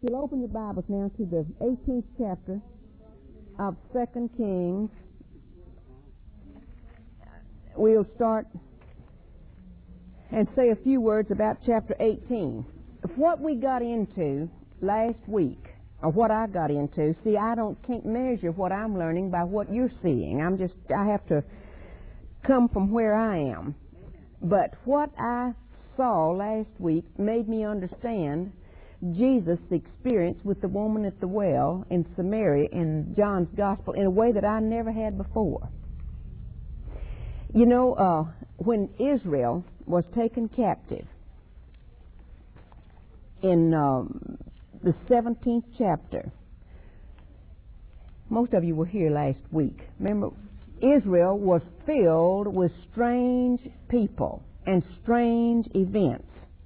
you'll open your Bibles now to the 18th chapter of 2 Kings. We'll start and say a few words about chapter 18. What we got into last week, or what I got into, see, can't measure what I'm learning by what you're seeing. I have to come from where I am. But what I saw last week made me understand Jesus' experience with the woman at the well in Samaria in John's Gospel in a way that I never had before. You know, when Israel was taken captive in the 17th chapter, most of you were here last week. Remember, Israel was filled with strange people and strange events.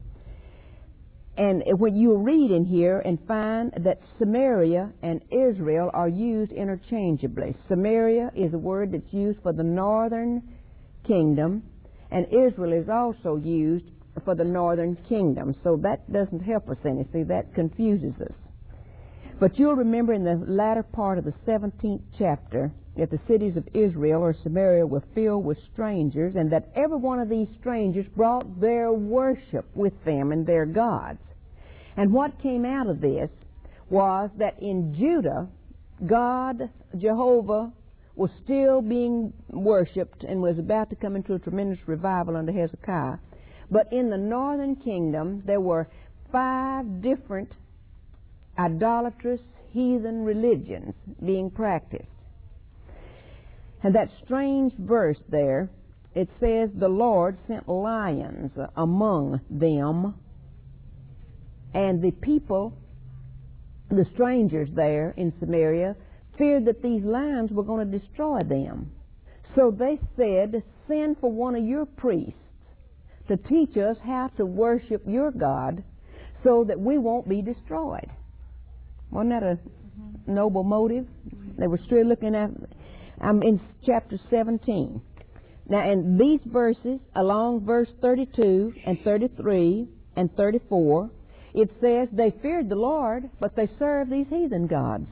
And when you read in here and find that Samaria and Israel are used interchangeably. Samaria is a word that's used for the northern kingdom, and Israel is also used for the northern kingdom. So that doesn't help us any. See, that confuses us. But you'll remember in the latter part of the 17th chapter that the cities of Israel or Samaria were filled with strangers, and that every one of these strangers brought their worship with them and their gods. And what came out of this was that in Judah, God, Jehovah, was still being worshipped and was about to come into a tremendous revival under Hezekiah. But in the northern kingdom, there were 5 different idolatrous heathen religions being practiced. And that strange verse there, it says, the Lord sent lions among them, and the people, the strangers there in Samaria, feared that these lions were going to destroy them. So they said, send for one of your priests to teach us how to worship your God so that we won't be destroyed. Wasn't that a noble motive? They were still looking at... I'm in chapter 17. Now, in these verses, along verse 32 and 33 and 34, it says they feared the Lord, but they served these heathen gods.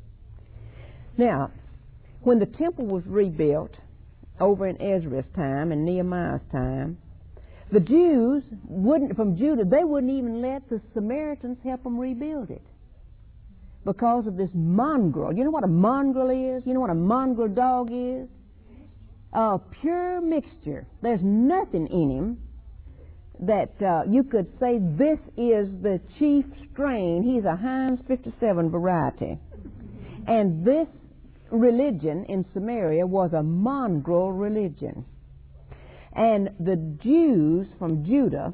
Now, when the temple was rebuilt over in Ezra's time and Nehemiah's time, the Jews from Judah, they wouldn't even let the Samaritans help them rebuild it, because of this mongrel. You know what a mongrel is? You know what a mongrel dog is? A pure mixture. There's nothing in him that you could say this is the chief strain. He's a Heinz 57 variety. And this religion in Samaria was a mongrel religion. And the Jews from Judah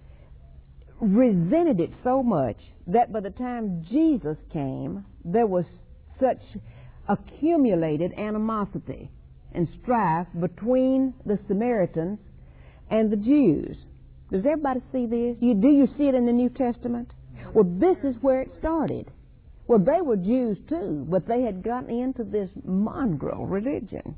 resented it so much that by the time Jesus came, there was such accumulated animosity and strife between the Samaritans and the Jews. Does everybody see this? Do you see it in the New Testament? Well, this is where it started. Well, they were Jews too, but they had gotten into this mongrel religion.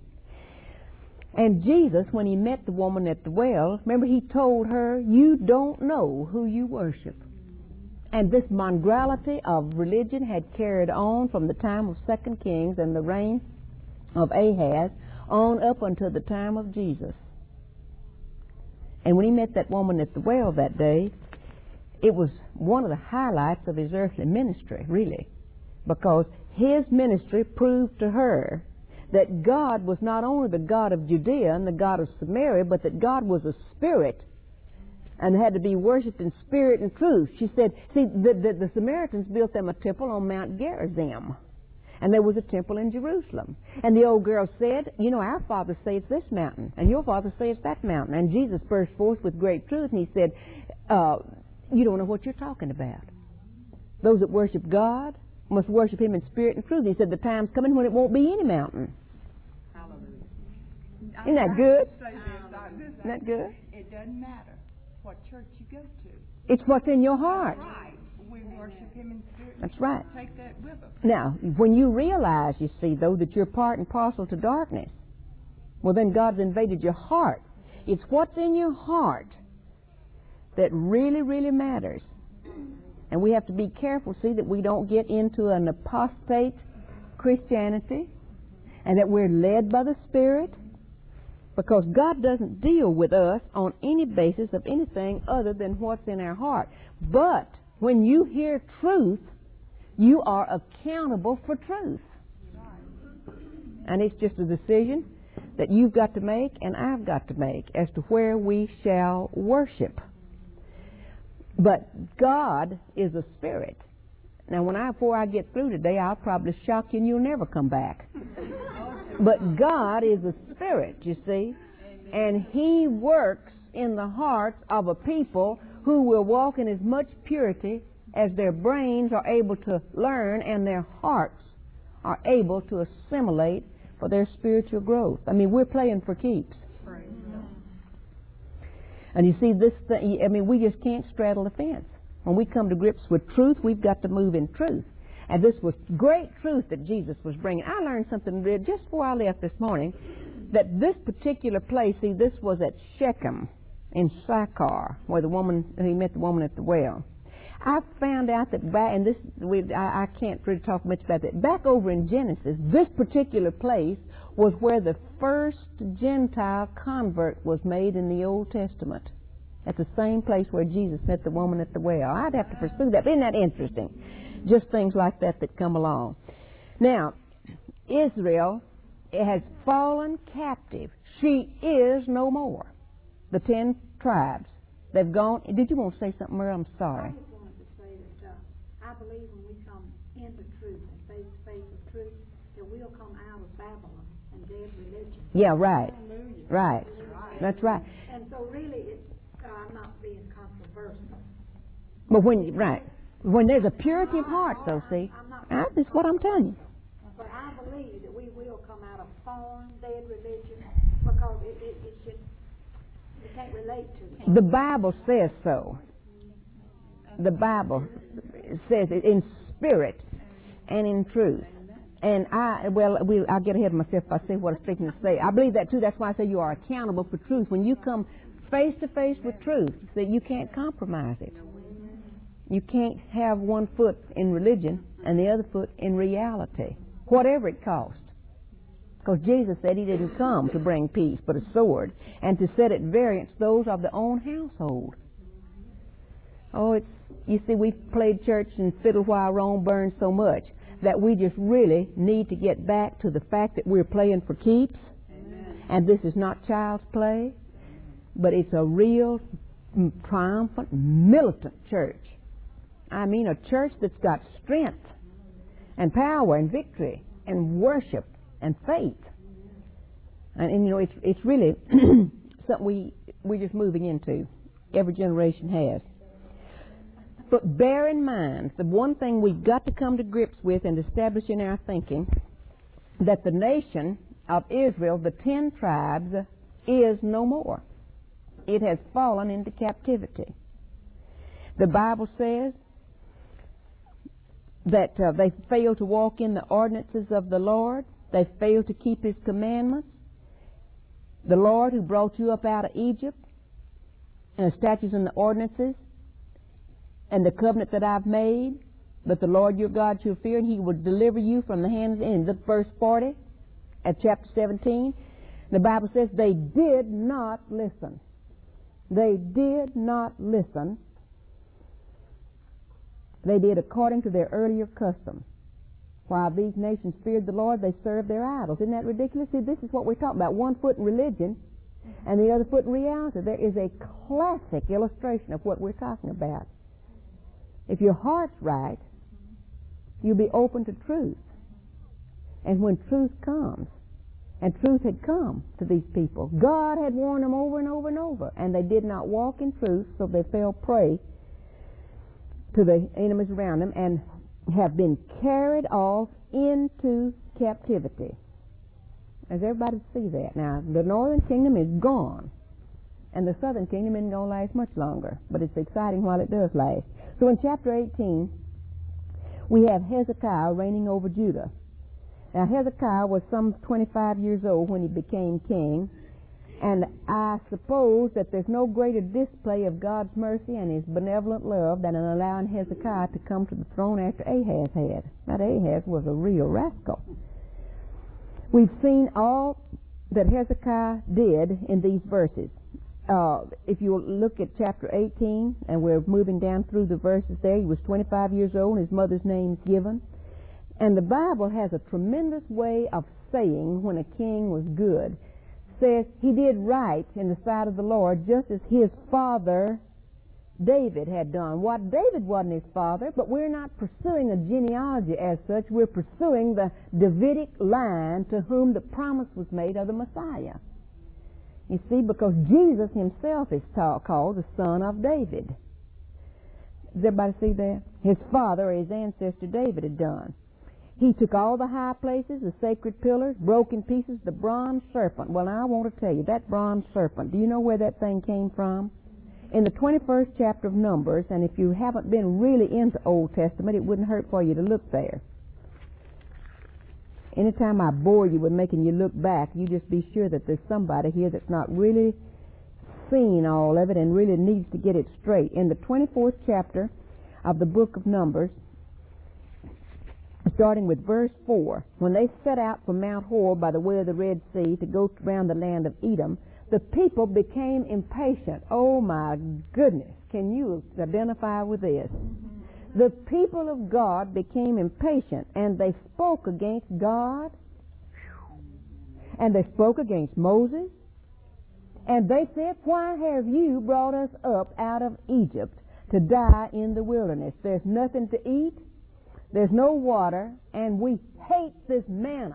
And Jesus, when he met the woman at the well, remember, he told her, you don't know who you worship. And this mongrelity of religion had carried on from the time of 2 Kings and the reign of Ahaz on up until the time of Jesus. And when he met that woman at the well that day, it was one of the highlights of his earthly ministry, really, because his ministry proved to her that God was not only the God of Judea and the God of Samaria, but that God was a spirit and had to be worshipped in spirit and truth. She said, see, the Samaritans built them a temple on Mount Gerizim, and there was a temple in Jerusalem. And the old girl said, you know, our fathers say it's this mountain, and your fathers say it's that mountain. And Jesus burst forth with great truth, and he said, you don't know what you're talking about. Those that worship God must worship him in spirit and truth. He said, the time's coming when it won't be any mountain. Isn't that good? Isn't that good? It doesn't matter what church you go to. It's what's in your heart. That's right. We worship him in spirit. That's right. Take that with us. Now, when you realize, you see, though, that you're part and parcel to darkness, well, then God's invaded your heart. It's what's in your heart that really, really matters. And we have to be careful, see, that we don't get into an apostate Christianity and that we're led by the Spirit, because God doesn't deal with us on any basis of anything other than what's in our heart. But when you hear truth, you are accountable for truth. And it's just a decision that you've got to make and I've got to make as to where we shall worship. But God is a spirit. Now, before I get through today, I'll probably shock you and you'll never come back. But God is a spirit, you see, and He works in the hearts of a people who will walk in as much purity as their brains are able to learn and their hearts are able to assimilate for their spiritual growth. I mean, we're playing for keeps. And you see, this thing, I mean, we just can't straddle the fence. When we come to grips with truth, we've got to move in truth. And this was great truth that Jesus was bringing. I learned something just before I left this morning, that this particular place, see, this was at Shechem in Sychar, where he met the woman at the well. I found out that back, and I can't really talk much about that. Back over in Genesis, this particular place was where the first Gentile convert was made in the Old Testament. At the same place where Jesus met the woman at the well. I'd have to pursue that. Isn't that interesting? Just things like that come along. Now, Israel has fallen captive. She is no more. The 10 tribes. They've gone. Did you want to say something, Merle? I'm sorry. I just wanted to say that I believe when we come into truth and face to face with truth, that we'll come out of Babylon and dead religion. Yeah, right. Right. That's right. And so really, I'm not being controversial. But when there's a purity of heart, though, see, that's what I'm telling you. But I believe that we will come out of fallen, dead religion, because it just, we can't relate to it. The Bible says so. The Bible says it in spirit and in truth. And I'll get ahead of myself if I say what I'm speaking to say. I believe that too. That's why I say you are accountable for truth. When you come face to face with truth, that you can't compromise it. You can't have one foot in religion and the other foot in reality, whatever it costs. Because Jesus said He didn't come to bring peace, but a sword, and to set at variance those of their own household. Oh, you see, we've played church and fiddle while Rome burns so much that we just really need to get back to the fact that we're playing for keeps. Amen. And this is not child's play, but it's a real triumphant, militant church. I mean, a church that's got strength and power and victory and worship and faith. And you know, it's really something we're just moving into. Every generation has. But bear in mind, the one thing we've got to come to grips with and establish in our thinking, that the nation of Israel, the 10 tribes, is no more. It has fallen into captivity. The Bible says that they failed to walk in the ordinances of the Lord. They failed to keep His commandments. The Lord who brought you up out of Egypt, and the statutes and the ordinances, and the covenant that I've made, but the Lord your God shall fear, and He will deliver you from the hands of the enemy. Verse 40 at chapter 17. The Bible says they did not listen. They did not listen. They did according to their earlier custom. While these nations feared the Lord, they served their idols. Isn't that ridiculous? See, this is what we're talking about. One foot in religion and the other foot in reality. There is a classic illustration of what we're talking about. If your heart's right, you'll be open to truth. And when truth comes, and truth had come to these people, God had warned them over and over and over, and they did not walk in truth, so they fell prey to the enemies around them and have been carried off into captivity. Does everybody see that? Now, the northern kingdom is gone, and the southern kingdom isn't going to last much longer, but it's exciting while it does last. So in chapter 18, we have Hezekiah reigning over Judah. Now, Hezekiah was some 25 years old when he became king, And I suppose that there's no greater display of God's mercy and His benevolent love than in allowing Hezekiah to come to the throne after Ahaz had. That Ahaz was a real rascal. We've seen all that Hezekiah did in these verses. If you look at chapter 18, and we're moving down through the verses there, he was 25 years old, and his mother's name's given. And the Bible has a tremendous way of saying when a king was good. Says he did right in the sight of the Lord, just as his father David had done. What David wasn't his father, but we're not pursuing a genealogy as such. We're pursuing the Davidic line to whom the promise was made of the Messiah. You see, because Jesus himself is called the son of David. Does everybody see that? His father, or his ancestor David, had done. He took all the high places, the sacred pillars, broke in pieces the bronze serpent. Well, now I want to tell you, that bronze serpent, do you know where that thing came from? In the 21st chapter of Numbers, and if you haven't been really into Old Testament, it wouldn't hurt for you to look there. Anytime I bore you with making you look back, you just be sure that there's somebody here that's not really seen all of it and really needs to get it straight. In the 24th chapter of the book of Numbers, starting with verse 4, when they set out from Mount Hor by the way of the Red Sea to go around the land of Edom, the people became impatient. Oh my goodness, can you identify with this? The people of God became impatient, and they spoke against God, and they spoke against Moses, and they said, why have you brought us up out of Egypt to die in the wilderness? There's nothing to eat, there's no water, and we hate this manna.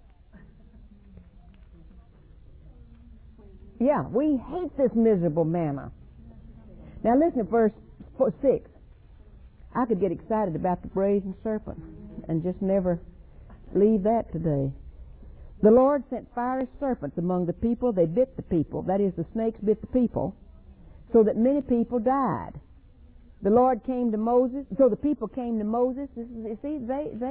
Yeah, we hate this miserable manna. Now listen to verse 6. I could get excited about the brazen serpent and just never leave that today. The Lord sent fiery serpents among the people. They bit the people. That is, the snakes bit the people, so that many people died. The Lord came to Moses. So the people came to Moses. You see,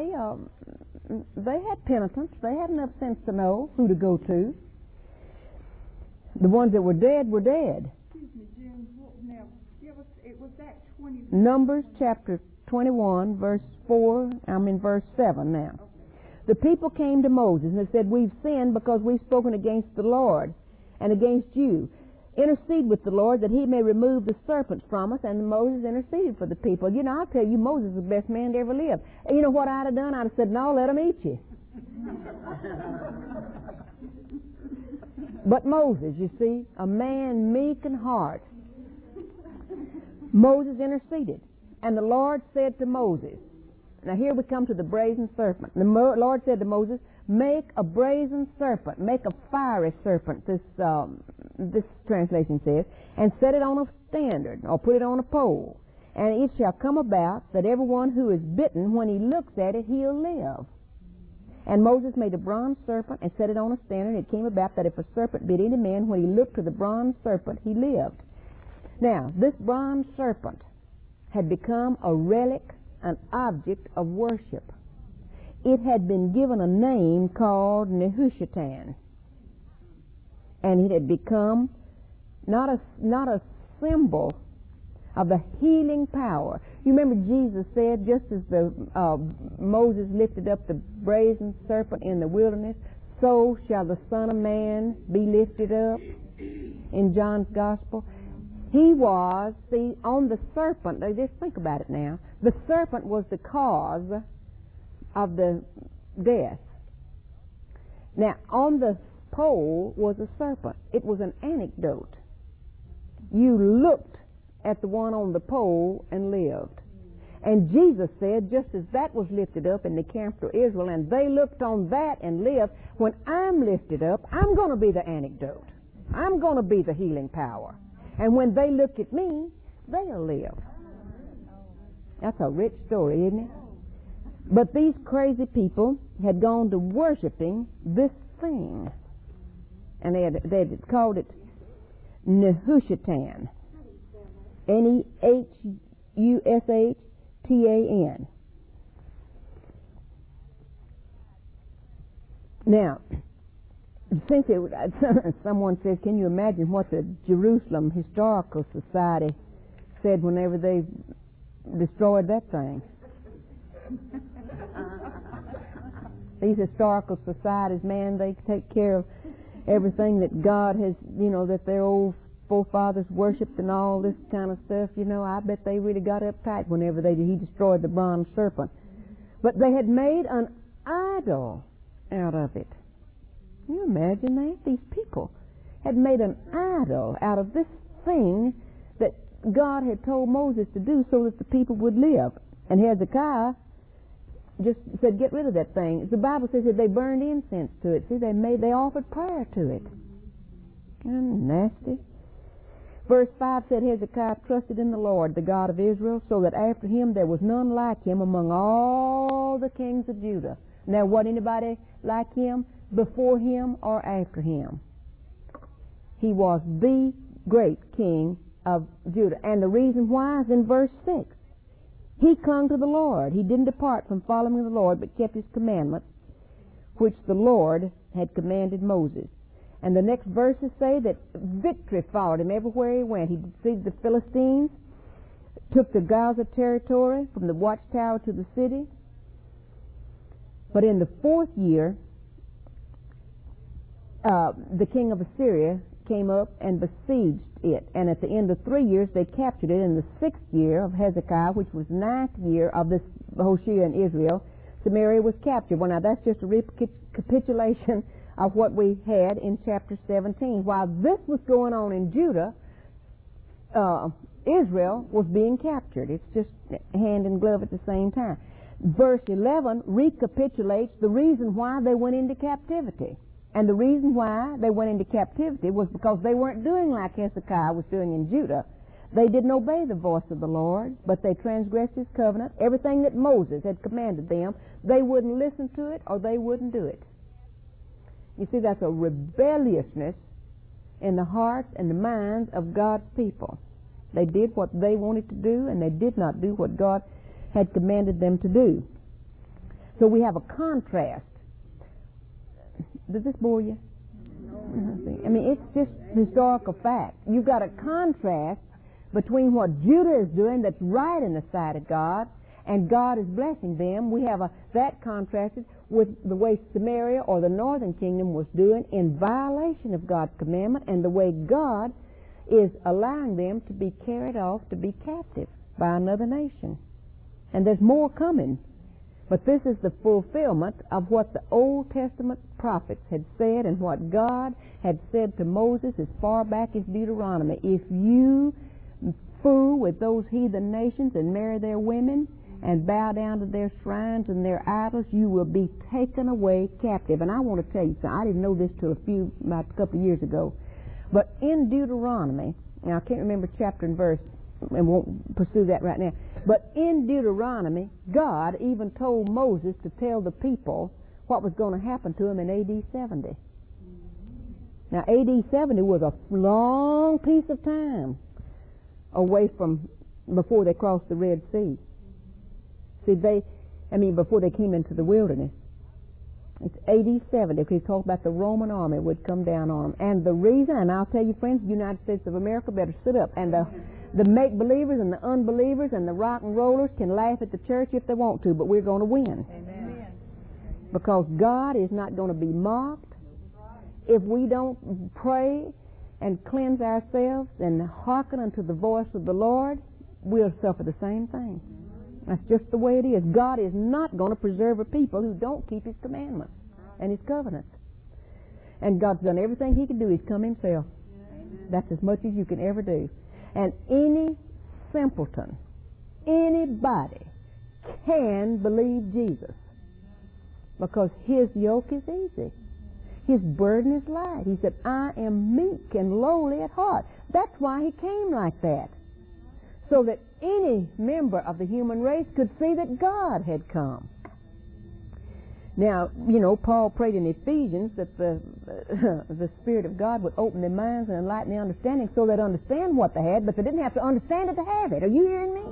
they had penitence. They had enough sense to know who to go to. The ones that were dead were dead. Excuse me, Jim. Now, was that 20? Numbers chapter 21, verse 4. I'm in verse 7 now. Okay. The people came to Moses and they said, we've sinned because we've spoken against the Lord and against you. Intercede with the Lord that he may remove the serpents from us. And Moses interceded for the people. You know, I'll tell you, Moses is the best man to ever live. And you know what I'd have done? I'd have said, no, let them eat you. But Moses, you see, a man meek in heart, Moses interceded. And the Lord said to Moses, now here we come to the brazen serpent. The Lord said to Moses, make a brazen serpent, make a fiery serpent, this translation says, and set it on a standard, or put it on a pole. And it shall come about that everyone who is bitten, when he looks at it, he'll live. And Moses made a bronze serpent and set it on a standard. And it came about that if a serpent bit any man, when he looked to the bronze serpent, he lived. Now, this bronze serpent had become a relic, an object of worship. It had been given a name called Nehushtan. And it had become not a symbol of the healing power. You remember Jesus said, just as Moses lifted up the brazen serpent in the wilderness, so shall the Son of Man be lifted up in John's Gospel. He was, see, on the serpent, just think about it now, the serpent was the cause of the death. Now, on the pole was a serpent. It was an anecdote. You looked at the one on the pole and lived. And Jesus said, just as that was lifted up in the camp of Israel, and they looked on that and lived, when I'm lifted up, I'm going to be the anecdote. I'm going to be the healing power. And when they look at me, they'll live. That's a rich story, isn't it? But these crazy people had gone to worshiping this thing. And they had called it Nehushtan. Nehushtan. Now, Since someone says, can you imagine what the Jerusalem Historical Society said whenever they destroyed that thing? These historical societies, man, they take care of everything that God has, that their old forefathers worshipped and all this kind of stuff. I bet they really got uptight whenever he destroyed the bronze serpent. But they had made an idol out of it. Can you imagine that? These people had made an idol out of this thing that God had told Moses to do so that the people would live. And Hezekiah just said, get rid of that thing. The Bible says that they burned incense to it. See, they offered prayer to it. Nasty. Verse 5 said, Hezekiah trusted in the Lord, the God of Israel, so that after him there was none like him among all the kings of Judah. Now, was anybody like him before him or after him? He was the great king of Judah. And the reason why is in verse 6. He clung to the Lord. He didn't depart from following the Lord, but kept his commandments, which the Lord had commanded Moses. And the next verses say that victory followed him everywhere he went. He defeated the Philistines, took the Gaza territory from the watchtower to the city. But in the 4th year, the king of Assyria came up and besieged it. And at the end of 3 years, they captured it. In the 6th year of Hezekiah, which was 9th year of this Hoshea in Israel, Samaria was captured. Well, now that's just a recapitulation of what we had in chapter 17. While this was going on in Judah, Israel was being captured. It's just hand and glove at the same time. Verse 11 recapitulates the reason why they went into captivity. And the reason why they went into captivity was because they weren't doing like Hezekiah was doing in Judah. They didn't obey the voice of the Lord, but they transgressed his covenant. Everything that Moses had commanded them, they wouldn't listen to it or they wouldn't do it. You see, that's a rebelliousness in the hearts and the minds of God's people. They did what they wanted to do, and they did not do what God had commanded them to do. So we have a contrast. Does this bore you? No. I mean, it's just historical fact. You've got a contrast between what Judah is doing that's right in the sight of God, and God is blessing them. We have that contrasted with the way Samaria or the northern kingdom was doing in violation of God's commandment, and the way God is allowing them to be carried off to be captive by another nation. And there's more coming. But this is the fulfillment of what the Old Testament prophets had said and what God had said to Moses as far back as Deuteronomy. If you fool with those heathen nations and marry their women and bow down to their shrines and their idols, you will be taken away captive. And I want to tell you something. I didn't know this till about a couple of years ago. But in Deuteronomy, now I can't remember chapter and verse, and won't pursue that right now. But in Deuteronomy, God even told Moses to tell the people what was going to happen to them in A.D. 70. Now, A.D. 70 was a long piece of time away from before they crossed the Red Sea. See, before they came into the wilderness. It's A.D. 70, because he talked about the Roman army would come down on them. And the reason, and I'll tell you, friends, the United States of America better sit up. And the make-believers and the unbelievers and the rock and rollers can laugh at the church if they want to, but we're going to win. Amen. Because God is not going to be mocked. If we don't pray and cleanse ourselves and hearken unto the voice of the Lord, we'll suffer the same thing. That's just the way it is. God is not going to preserve a people who don't keep his commandments and his covenants. And God's done everything he can do. He's come himself. That's as much as you can ever do. And any simpleton, anybody can believe Jesus, because his yoke is easy. His burden is light. He said, I am meek and lowly at heart. That's why he came like that. So that any member of the human race could see that God had come. Now, Paul prayed in Ephesians that the Spirit of God would open their minds and enlighten their understanding so they'd understand what they had, but they didn't have to understand it to have it. Are you hearing me?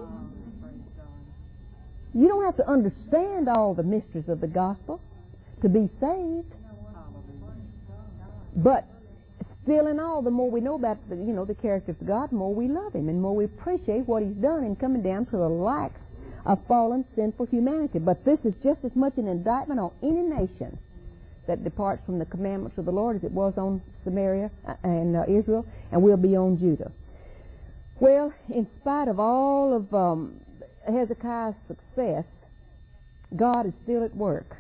You don't have to understand all the mysteries of the gospel to be saved. But still in all, the more we know about the character of God, the more we love Him and more we appreciate what He's done in coming down to the likes of fallen, sinful humanity. But this is just as much an indictment on any nation that departs from the commandments of the Lord as it was on Samaria and Israel, and will be on Judah. Well, in spite of all of Hezekiah's success, God is still at work.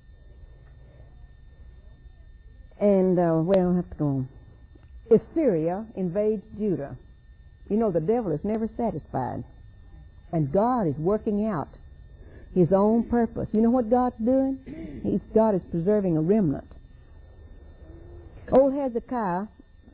And, well, I have to go on. Assyria invades Judah. You know, the devil is never satisfied. And God is working out His own purpose. You know what God's doing? God is preserving a remnant. Old Hezekiah,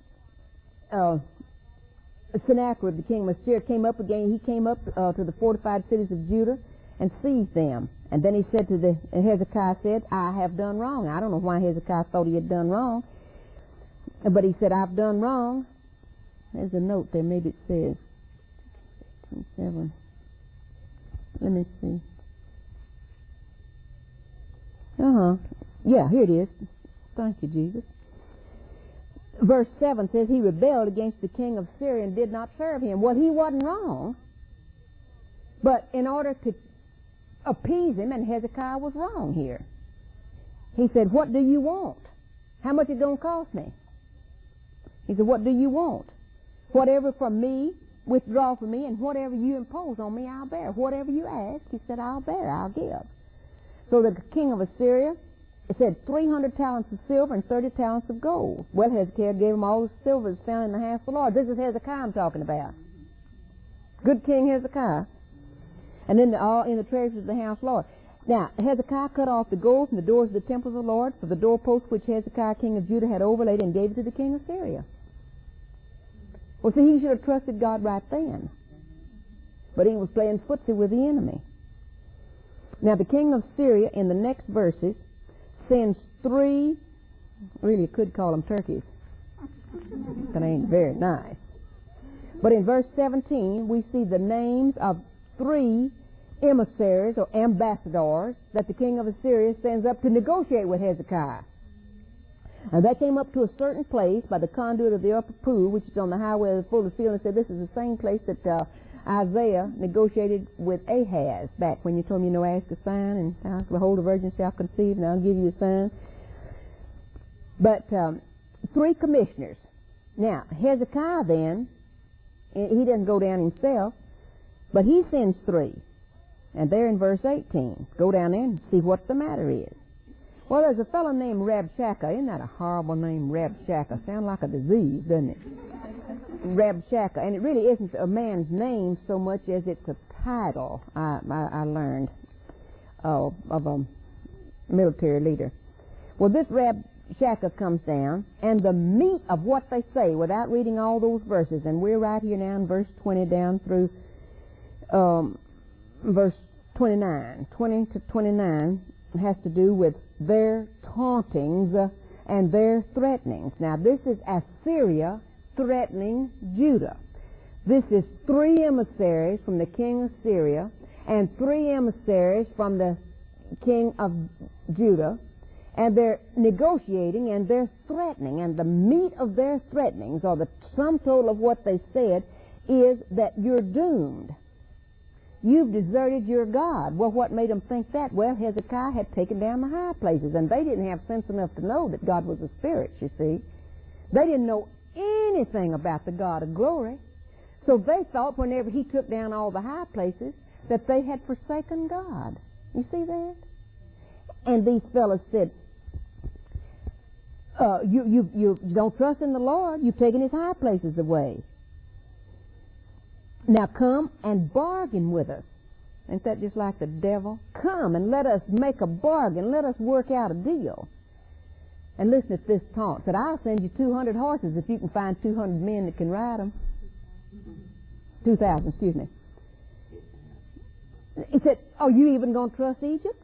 Sennacherib, the king of Assyria, came up again. He came up to the fortified cities of Judah and seized them. And then he said to Hezekiah said, I have done wrong. I don't know why Hezekiah thought he had done wrong. But he said, I've done wrong. There's a note there. Maybe it says 7. Let me see. Yeah, here it is. Thank you, Jesus. Verse 7 says, he rebelled against the king of Syria and did not serve him. Well, he wasn't wrong. But in order to appease him, and Hezekiah was wrong here. He said, what do you want? How much is it going to cost me? He said, what do you want? Whatever from me, withdraw from me, and whatever you impose on me, I'll bear. Whatever you ask, he said, I'll bear, I'll give. So the king of Assyria, it said 300 talents of silver and 30 talents of gold. Well, Hezekiah gave him all the silver that's found in the house of the Lord. This is Hezekiah I'm talking about. Good King Hezekiah. And then all in the treasures of the house of the Lord. Now, Hezekiah cut off the gold from the doors of the temple of the Lord for the doorposts which Hezekiah king of Judah had overlaid and gave it to the king of Syria. Well, see, he should have trusted God right then. But he was playing footsie with the enemy. Now, the king of Syria, in the next verses, sends 3, really you could call them turkeys. That ain't very nice. But in verse 17, we see the names of 3 emissaries or ambassadors that the king of Assyria sends up to negotiate with Hezekiah. And they came up to a certain place by the conduit of the upper pool, which is on the highway of the fuller's field, and said, this is the same place that Isaiah negotiated with Ahaz back when you told him, ask a sign, and behold, the virgin shall conceive, and I'll give you a sign. But 3 commissioners. Now, Hezekiah then, he doesn't go down himself, but he sends 3. And there in verse 18, go down there and see what the matter is. Well, there's a fellow named Rabshakeh. Isn't that a horrible name, Rabshakeh? Sounds like a disease, doesn't it? Rabshakeh. And it really isn't a man's name so much as it's a title, I learned, of a military leader. Well, this Rabshakeh comes down, and the meat of what they say, without reading all those verses, and we're right here now in verse 20 down through verse 29. 20 to 29 has to do with their tauntings and their threatenings. Now, this is Assyria threatening Judah. This is 3 emissaries from the king of Syria and 3 emissaries from the king of Judah, and they're negotiating and they're threatening, and the meat of their threatenings, or the sum total of what they said, is that you're doomed. You've deserted your God. Well, what made them think that? Well, Hezekiah had taken down the high places, and they didn't have sense enough to know that God was a spirit, you see. They didn't know anything about the God of glory. So they thought whenever he took down all the high places that they had forsaken God. You see that? And these fellows said, you don't trust in the Lord. You've taken his high places away. Now come and bargain with us. Ain't that just like the devil? Come and let us make a bargain. Let us work out a deal. And listen at this taunt. Said, I'll send you 200 horses if you can find 200 men that can ride them. 2,000, excuse me. He said, are you even going to trust Egypt?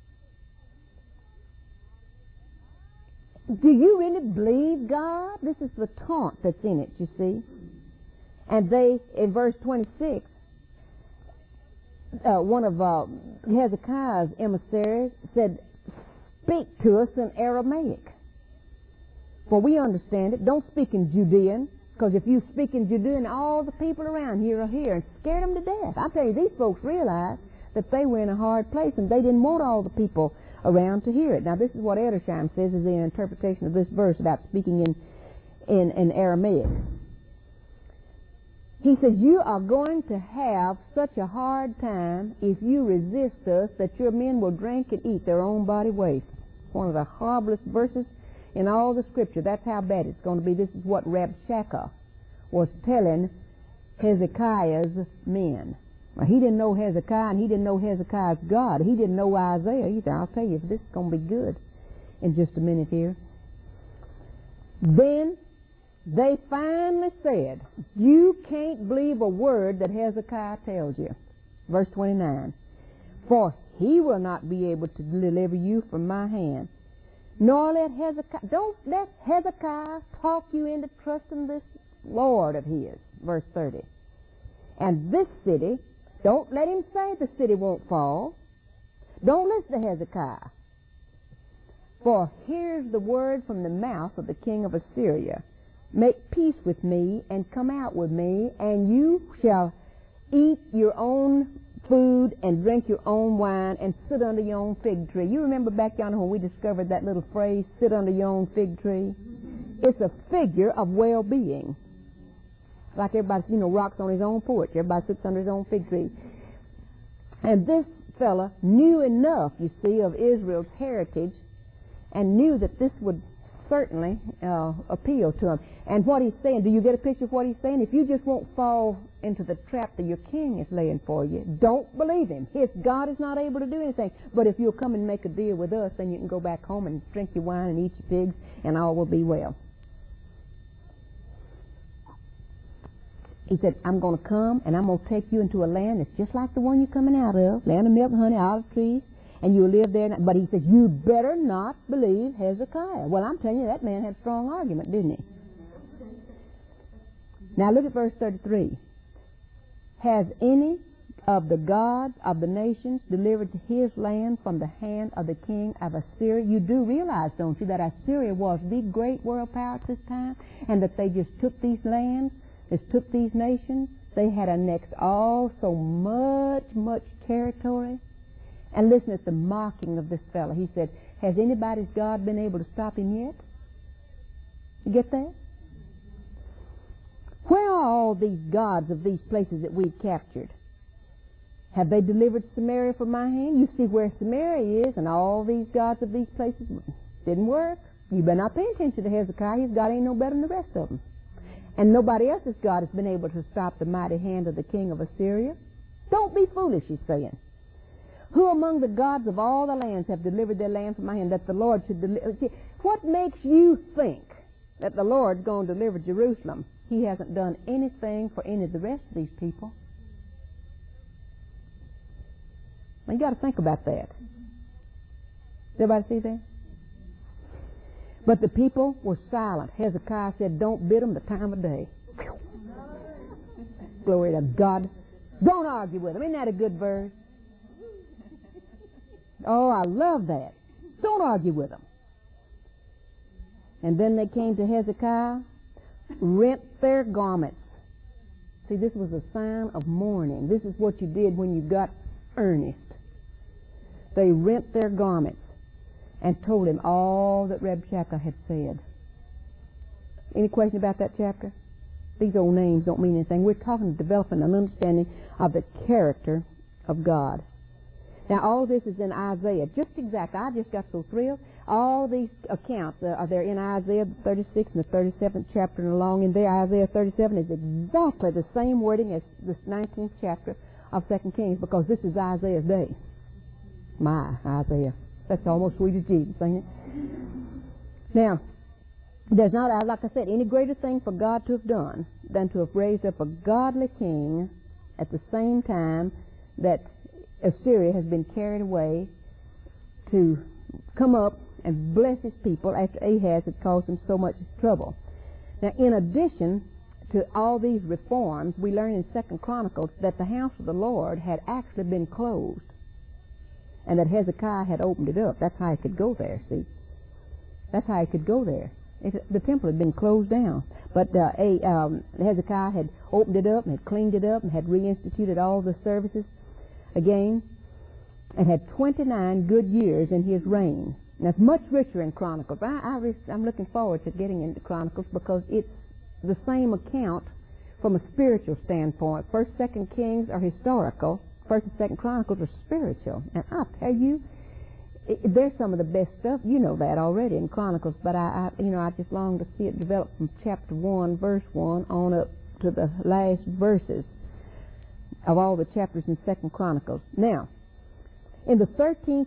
Do you really believe God? This is the taunt that's in it, you see. And they, in verse 26, one of Hezekiah's emissaries said, speak to us in Aramaic. For we understand it. Don't speak in Judean, because if you speak in Judean, all the people around here are here and scared them to death. I tell you, these folks realized that they were in a hard place, and they didn't want all the people around to hear it. Now, this is what Edersheim says is the interpretation of this verse about speaking in Aramaic. He says, you are going to have such a hard time if you resist us that your men will drink and eat their own body waste. One of the horriblest verses in all the Scripture. That's how bad it's going to be. This is what Rabshakeh was telling Hezekiah's men. Well, he didn't know Hezekiah, and he didn't know Hezekiah's God. He didn't know Isaiah either. I'll tell you, this is going to be good in just a minute here. Then they finally said, you can't believe a word that Hezekiah tells you. Verse 29. For he will not be able to deliver you from my hand. Nor don't let Hezekiah talk you into trusting this Lord of his. Verse 30. And this city, don't let him say the city won't fall. Don't listen to Hezekiah. For here's the word from the mouth of the king of Assyria. Make peace with me and come out with me, and you shall eat your own food and drink your own wine and sit under your own fig tree. You remember back yonder when we discovered that little phrase, sit under your own fig tree? It's a figure of well-being. Like everybody, rocks on his own porch. Everybody sits under his own fig tree. And this fella knew enough, you see, of Israel's heritage and knew that this would certainly appeal to him. And what he's saying, do you get a picture of what he's saying? If you just won't fall into the trap that your king is laying for you, don't believe him. His God is not able to do anything. But if you'll come and make a deal with us, then you can go back home and drink your wine and eat your pigs, and all will be well. He said, I'm going to come, and I'm going to take you into a land that's just like the one you're coming out of, land of milk and honey, olive trees, and you'll live there. But he says, you better not believe Hezekiah. Well, I'm telling you, that man had a strong argument, didn't he? Now look at verse 33. Has any of the gods of the nations delivered to his land from the hand of the king of Assyria? You do realize, don't you, that Assyria was the great world power at this time, and that they just took these lands, just took these nations. They had annexed all so much territory. And listen at the mocking of this fellow. He said, has anybody's God been able to stop him yet? You get that? Where are all these gods of these places that we've captured? Have they delivered Samaria from my hand? You see where Samaria is, and all these gods of these places didn't work. You better not pay attention to Hezekiah. His God ain't no better than the rest of them. And nobody else's God has been able to stop the mighty hand of the king of Assyria. Don't be foolish, he's saying. Who among the gods of all the lands have delivered their land from my hand, that the Lord should deliver? See, what makes you think that the Lord's going to deliver Jerusalem? He hasn't done anything for any of the rest of these people. Now, you got to think about that. Does everybody see that? But the people were silent. Hezekiah said, don't bid them the time of day. Glory to God. Don't argue with them. Isn't that a good verse? Oh, I love that. Don't argue with them. And then they came to Hezekiah, rent their garments. See, this was a sign of mourning. This is what you did when you got earnest. They rent their garments and told him all that Rabshakeh had said. Any question about that chapter? These old names don't mean anything. We're talking developing an understanding of the character of God. Now, all this is in Isaiah. Just exactly. I just got so thrilled. All these accounts are there in Isaiah 36 and the 37th chapter and along in there. Isaiah 37 is exactly the same wording as this 19th chapter of 2 Kings, because this is Isaiah's day. My Isaiah. That's almost sweet as Jesus, ain't it? Now, there's not, like I said, any greater thing for God to have done than to have raised up a godly king at the same time that Assyria has been carried away, to come up and bless his people after Ahaz had caused him so much trouble. Now, in addition to all these reforms, we learn in 2 Chronicles that the house of the Lord had actually been closed, and that Hezekiah had opened it up. That's how he could go there, see? That's how he could go there. The temple had been closed down. But Hezekiah had opened it up and had cleaned it up and had reinstituted all the services again, and had 29 good years in his reign. Now, it's much richer in Chronicles. I'm looking forward to getting into Chronicles because it's the same account from a spiritual standpoint. 1st, 2nd Kings are historical. 1st and 2nd Chronicles are spiritual. And I'll tell you, there's some of the best stuff. You know that already in Chronicles, but I just long to see it develop from chapter 1, verse 1, on up to the last verses of all the chapters in 2nd Chronicles. Now, in the 13th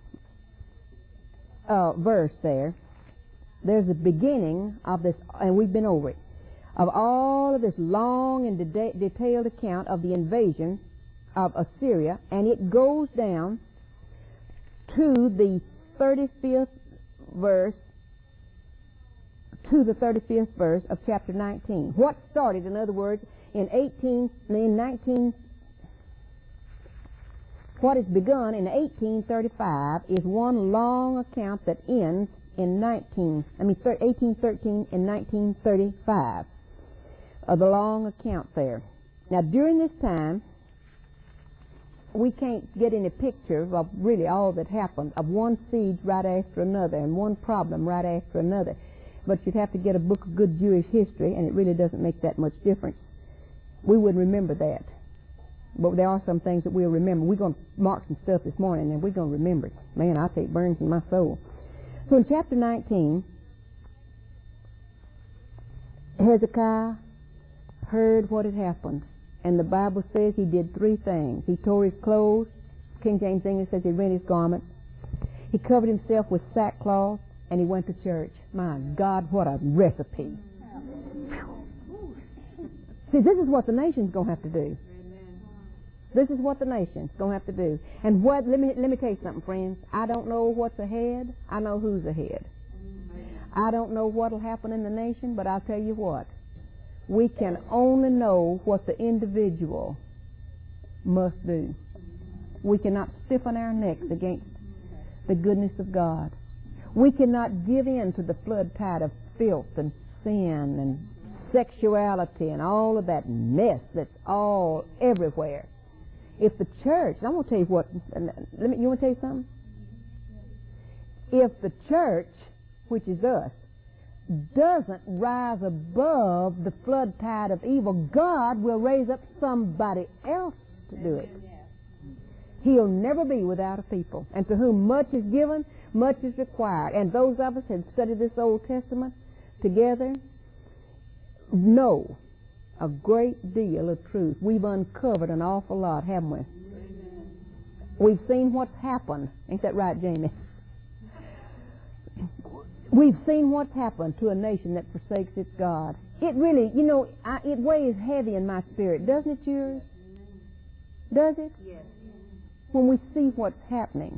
verse there's the beginning of this, and we've been over it, of all of this long and detailed account of the invasion of Assyria, and it goes down to the 35th verse of chapter 19. What started, in other words, what is begun in 1835 is one long account that ends in 1813 and 1935. The long account there. Now, during this time, we can't get any picture of really all that happened, of one siege right after another and one problem right after another. But you'd have to get a book of good Jewish history, and it really doesn't make that much difference. We wouldn't remember that. But there are some things that we'll remember. We're going to mark some stuff this morning, and we're going to remember it. Man, I tell you, it burns in my soul. So in chapter 19, Hezekiah heard what had happened. And the Bible says he did 3 things. He tore his clothes. King James English says he rent his garments. He covered himself with sackcloth, and he went to church. My God, what a recipe. See, this is what the nation's going to have to do. This is what the nation's going to have to do. And let me tell you something, friends. I don't know what's ahead. I know who's ahead. I don't know what will happen in the nation, but I'll tell you what. We can only know what the individual must do. We cannot stiffen our necks against the goodness of God. We cannot give in to the flood tide of filth and sin and sexuality and all of that mess that's all everywhere. If the church, I'm going to tell you what, you want to tell you something? If the church, which is us, doesn't rise above the flood tide of evil, God will raise up somebody else to do it. He'll never be without a people. And to whom much is given, much is required. And those of us who have studied this Old Testament together know a great deal of truth. We've uncovered an awful lot, haven't we? We've seen what's happened. Ain't that right, Jamie? We've seen what's happened to a nation that forsakes its God. It really, it weighs heavy in my spirit. Doesn't it yours? Does it? Yes. When we see what's happening.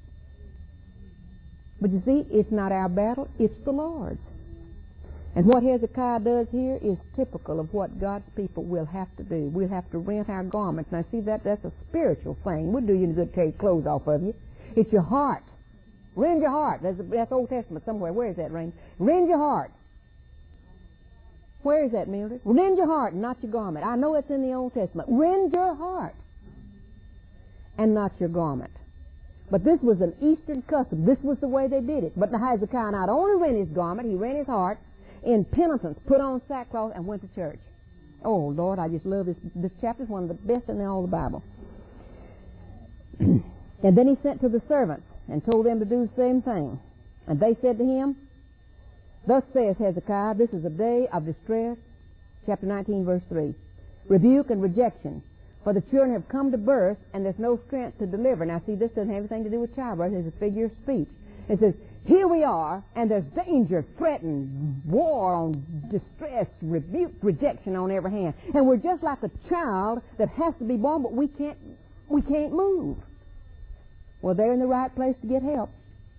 But you see, it's not our battle, it's the Lord's. And what Hezekiah does here is typical of what God's people will have to do. We'll have to rent our garments. Now, see, that's a spiritual thing. We'll do you a good to take clothes off of you. It's your heart. Rend your heart. That's Old Testament somewhere. Where is that, Rain? Rend your heart. Where is that, Mildred? Rend your heart, not your garment. I know it's in the Old Testament. Rend your heart and not your garment. But this was an Eastern custom. This was the way they did it. But Hezekiah not only rent his garment, he rent his heart in penitence, put on sackcloth, and went to church. Oh, Lord, I just love this. This chapter is one of the best in all the Bible. And then he sent to the servants and told them to do the same thing. And they said to him, "Thus says Hezekiah, this is a day of distress." Chapter 19, verse 3. "Rebuke and rejection, for the children have come to birth, and there's no strength to deliver." Now, see, this doesn't have anything to do with childbirth. It's a figure of speech. It says, here we are, and there's danger, threatened, war on distress, rebuke, rejection on every hand. And we're just like a child that has to be born, but we can't move. Well, they're in the right place to get help.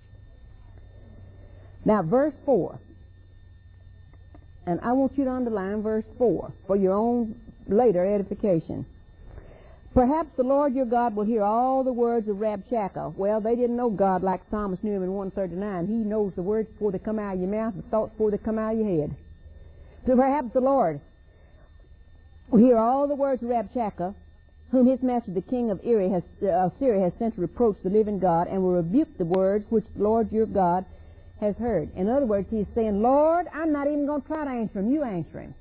Now, verse 4. And I want you to underline verse 4 for your own later edification. Perhaps the Lord your God will hear all the words of Rabshakeh. Well, they didn't know God like Psalmist knew him in 139. He knows the words before they come out of your mouth, the thoughts before they come out of your head. So perhaps the Lord will hear all the words of Rabshakeh, whom his master the king of Syria has sent to reproach the living God, and will rebuke the words which the Lord your God has heard. In other words, he's saying, Lord, I'm not even going to try to answer him. You answer him.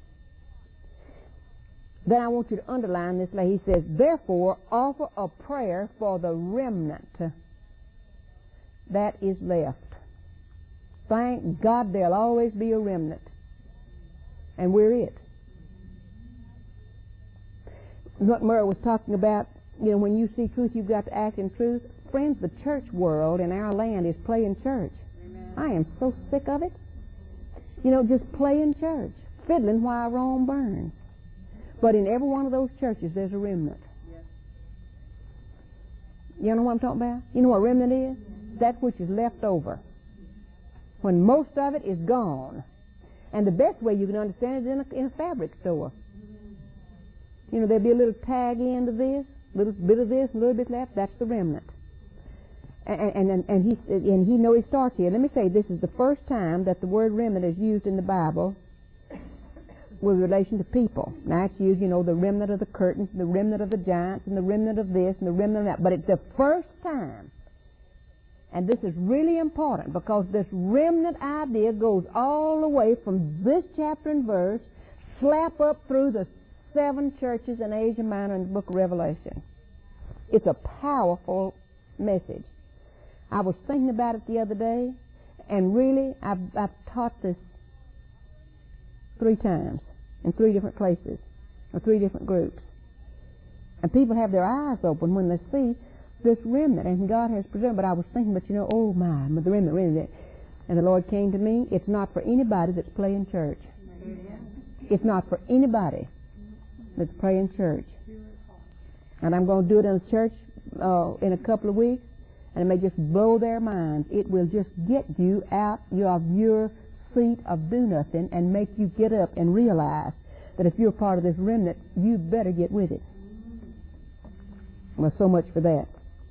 Then I want you to underline this. He says, therefore, offer a prayer for the remnant that is left. Thank God there'll always be a remnant. And we're it. What Murray was talking about, when you see truth, you've got to act in truth. Friends, the church world in our land is playing church. Amen. I am so sick of it. Just playing church. Fiddling while Rome burns. But in every one of those churches, there's a remnant. Yes. You know what I'm talking about? You know what a remnant is? That which is left over. When most of it is gone. And the best way you can understand it is in a fabric store. There'll be a little tag end of this, a little bit of this, a little bit left. That's the remnant. And he starts here. Let me say, this is the first time that the word remnant is used in the Bible with relation to people. Now it's used, the remnant of the curtains, the remnant of the giants, and the remnant of this, and the remnant of that. But it's the first time. And this is really important because this remnant idea goes all the way from this chapter and verse, slap up through the 7 churches in Asia Minor in the book of Revelation. It's a powerful message. I was thinking about it the other day, and really, I've taught this 3 times in 3 different places or 3 different groups. And people have their eyes open when they see this remnant, and God has preserved. But I was thinking, oh my, the remnant. And the Lord came to me. It's not for anybody that's playing church. It's not for anybody that's praying church. And I'm going to do it in a church in a couple of weeks, and it may just blow their minds. It will just get you out of your seat of do nothing and make you get up and realize that if you're part of this remnant, you better get with it. Well, so much for that.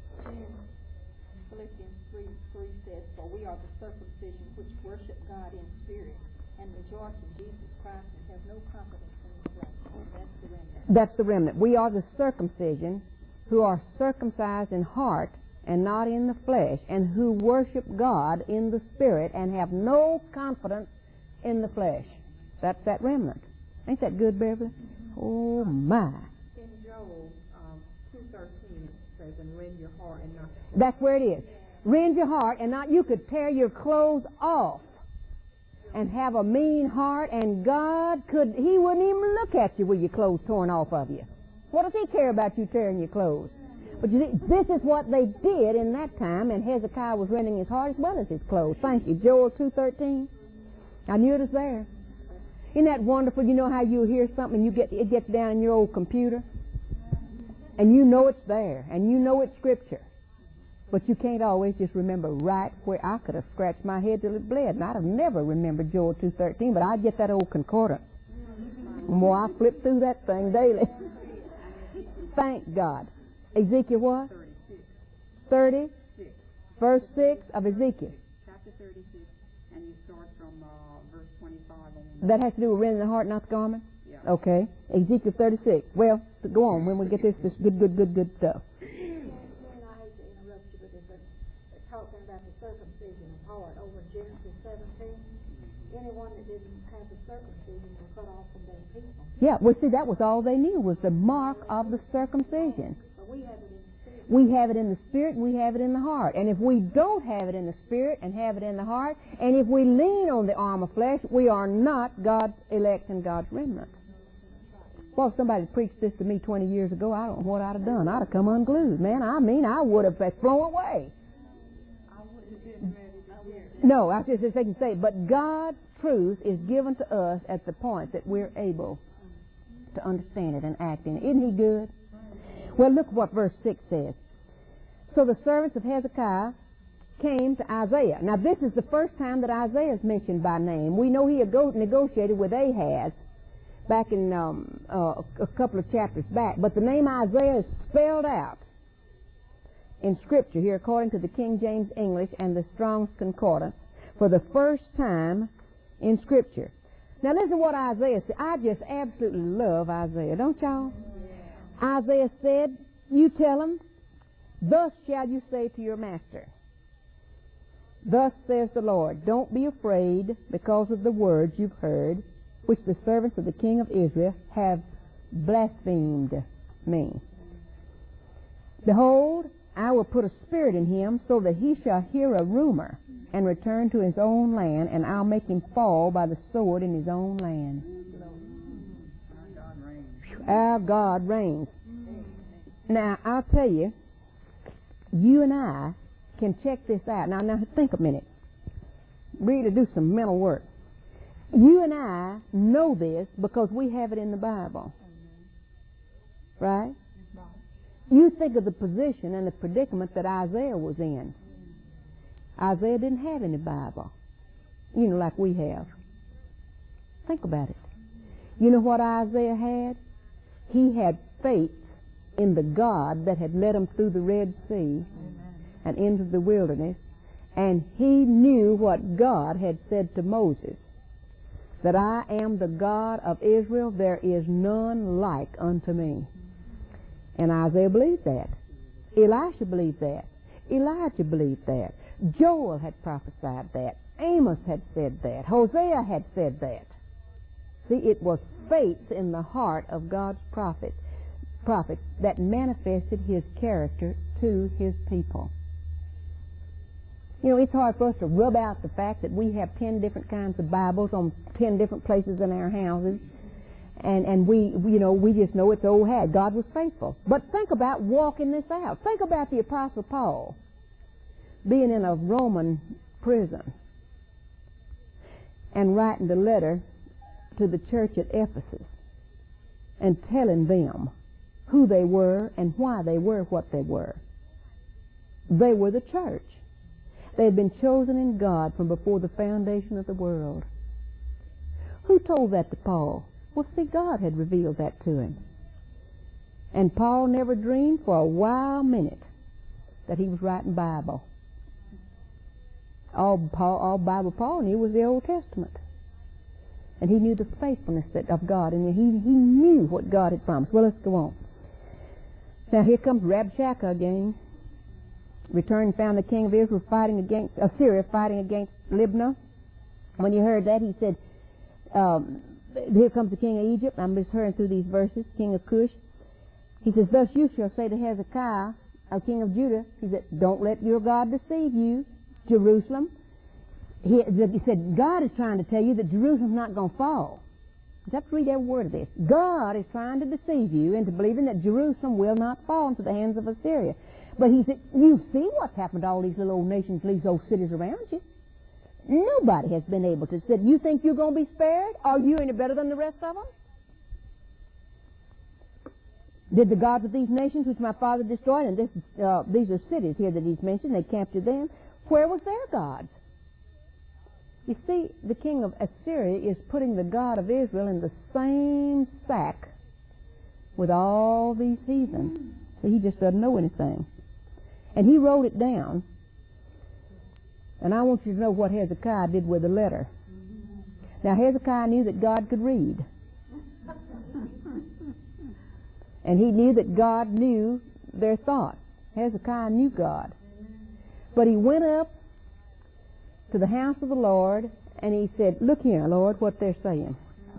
Philippians 3:3 says, for we are the circumcision which worship God in spirit and rejoice in Jesus Christ and have no confidence in the flesh. That's the remnant. That's the remnant. We are the circumcision who are circumcised in heart and not in the flesh, and who worship God in the spirit and have no confidence in the flesh. That's that remnant. Ain't that good, Beverly? Oh, my. In Joel 2:13 it says, and rend your heart and not... That's where it is. Rend your heart and not... You could tear your clothes off and have a mean heart, and God could... He wouldn't even look at you with your clothes torn off of you. What does he care about you tearing your clothes? But you see, this is what they did in that time, and Hezekiah was rending his heart as well as his clothes. Thank you. Joel 2:13. I knew it was there. Isn't that wonderful? You know how you hear something and it gets down in your old computer? And you know it's there, and you know it's Scripture. But you can't always just remember right where. I could have scratched my head till it bled, and I'd have never remembered Joel 2:13, but I'd get that old concordance. And boy, I flip through that thing daily. Thank God. Ezekiel what? 36. Verse 6 of Ezekiel. Chapter 36, and you start from verse 25 on. That has to do with rending the heart, not the garment? Yeah. Okay. Ezekiel 36. Well, go on when we get this good stuff. I hate to interrupt you, but talking about the circumcision of heart over in Genesis 17, anyone that didn't have the circumcision was cut off from their people. Yeah, well, see, that was all they knew, was the mark of the circumcision. But we have it in the spirit. We have it in the spirit, and we have it in the heart. And if we don't have it in the spirit and have it in the heart, and if we lean on the arm of flesh, we are not God's elect and God's remnant. Well, if somebody preached this to me 20 years ago, I don't know what I'd have done. I'd have come unglued, man. I mean, I would have flown away. I wouldn't have been ready to hear it. No, I just they can say, but God's truth is given to us at the point that we're able to understand it and act in it. Isn't he good? Well, look what verse 6 says. So the servants of Hezekiah came to Isaiah. Now, this is the first time that Isaiah is mentioned by name. We know he had negotiated with Ahaz, back in a couple of chapters back. But the name Isaiah is spelled out in Scripture here according to the King James English and the Strong's Concordance for the first time in Scripture. Now listen to what Isaiah said. I just absolutely love Isaiah, don't y'all? Isaiah said, you tell him, thus shall you say to your master, thus says the Lord, don't be afraid because of the words you've heard, which the servants of the King of Israel have blasphemed me. Behold, I will put a spirit in him so that he shall hear a rumor and return to his own land, and I'll make him fall by the sword in his own land. Our God reigns. Now, I'll tell you, you and I can check this out. Now think a minute. Really do some mental work. You and I know this because we have it in the Bible. Right? You think of the position and the predicament that Isaiah was in. Isaiah didn't have any Bible, like we have. Think about it. You know what Isaiah had? He had faith in the God that had led him through the Red Sea and into the wilderness, and he knew what God had said to Moses, that I am the God of Israel, there is none like unto me. And Isaiah believed that. Elisha believed that. Elijah believed that. Joel had prophesied that. Amos had said that. Hosea had said that. See, it was faith in the heart of God's prophet that manifested his character to his people. It's hard for us to rub out the fact that we have 10 different kinds of Bibles on 10 different places in our houses. And we just know it's old hat. God was faithful. But think about walking this out. Think about the Apostle Paul being in a Roman prison and writing the letter to the church at Ephesus and telling them who they were and why they were what they were. They were the church. They had been chosen in God from before the foundation of the world. Who told that to Paul? Well, see, God had revealed that to him. And Paul never dreamed for a wild minute that he was writing Bible. All Bible Paul knew was the Old Testament. And he knew the faithfulness of God, and he knew what God had promised. Well, let's go on. Now, here comes Rabshakeh again. Returned and found the king of Israel Assyria fighting against Libnah. When he heard that, he said, here comes the king of Egypt. I'm just hurrying through these verses. King of Cush. He says, thus you shall say to Hezekiah, king of Judah, he said, don't let your God deceive you, Jerusalem. He said, God is trying to tell you that Jerusalem's not going to fall. You have to read every word of this. God is trying to deceive you into believing that Jerusalem will not fall into the hands of Assyria. But he said, you see what's happened to all these little old nations, these old cities around you. Nobody has been able to say, you think you're going to be spared? Are you any better than the rest of them? Did the gods of these nations which my father destroyed, and these are cities here that he's mentioned, they captured them, where was their gods? You see, the king of Assyria is putting the God of Israel in the same sack with all these heathen. So he just doesn't know anything. And he wrote it down. And I want you to know what Hezekiah did with the letter. Now, Hezekiah knew that God could read. And he knew that God knew their thoughts. Hezekiah knew God. But he went up to the house of the Lord, and he said, look here, Lord, what they're saying.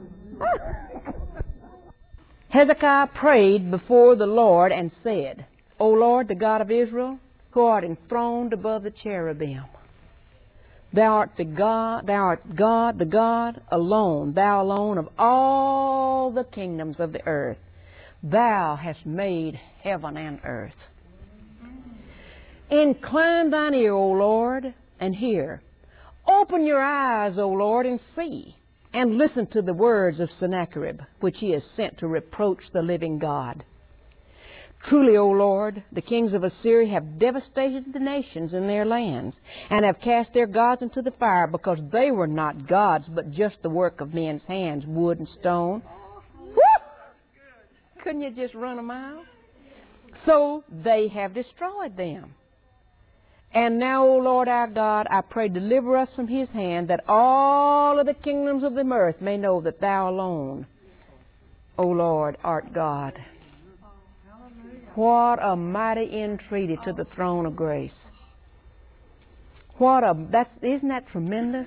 Hezekiah prayed before the Lord and said, O Lord, the God of Israel, who art enthroned above the cherubim, Thou art the God, the God alone, Thou alone of all the kingdoms of the earth. Thou hast made heaven and earth. Incline thine ear, O Lord, and hear. Open your eyes, O Lord, and see, and listen to the words of Sennacherib, which he has sent to reproach the living God. Truly, O Lord, the kings of Assyria have devastated the nations in their lands, and have cast their gods into the fire, because they were not gods, but just the work of men's hands, wood and stone. Couldn't you just run a mile? So they have destroyed them. And now, O Lord our God, I pray, deliver us from his hand, that all of the kingdoms of the earth may know that thou alone, O Lord, art God. What a mighty entreaty to the throne of grace. Isn't that tremendous?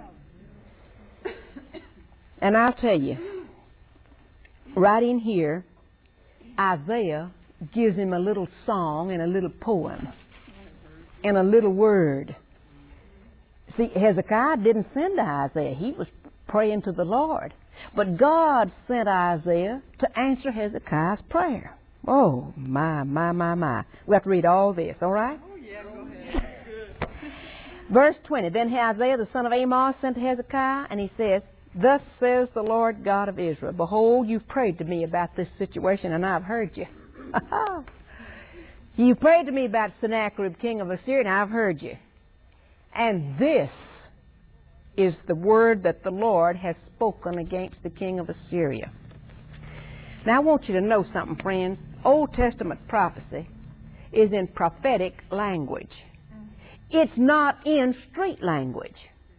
And I'll tell you, right in here, Isaiah gives him a little song and a little poem and a little word. See, Hezekiah didn't send to Isaiah. He was praying to the Lord. But God sent Isaiah to answer Hezekiah's prayer. Oh, my. We have to read all this, all right? Oh, yeah, go ahead. Good. Verse 20, Then Isaiah the son of Amoz sent to Hezekiah, and he says, Thus says the Lord God of Israel, Behold, you've prayed to me about this situation, and I've heard you. You prayed to me about Sennacherib, king of Assyria, and I've heard you. And this is the word that the Lord has spoken against the king of Assyria. Now I want you to know something, friends. Old Testament prophecy is in prophetic language. It's not in street language.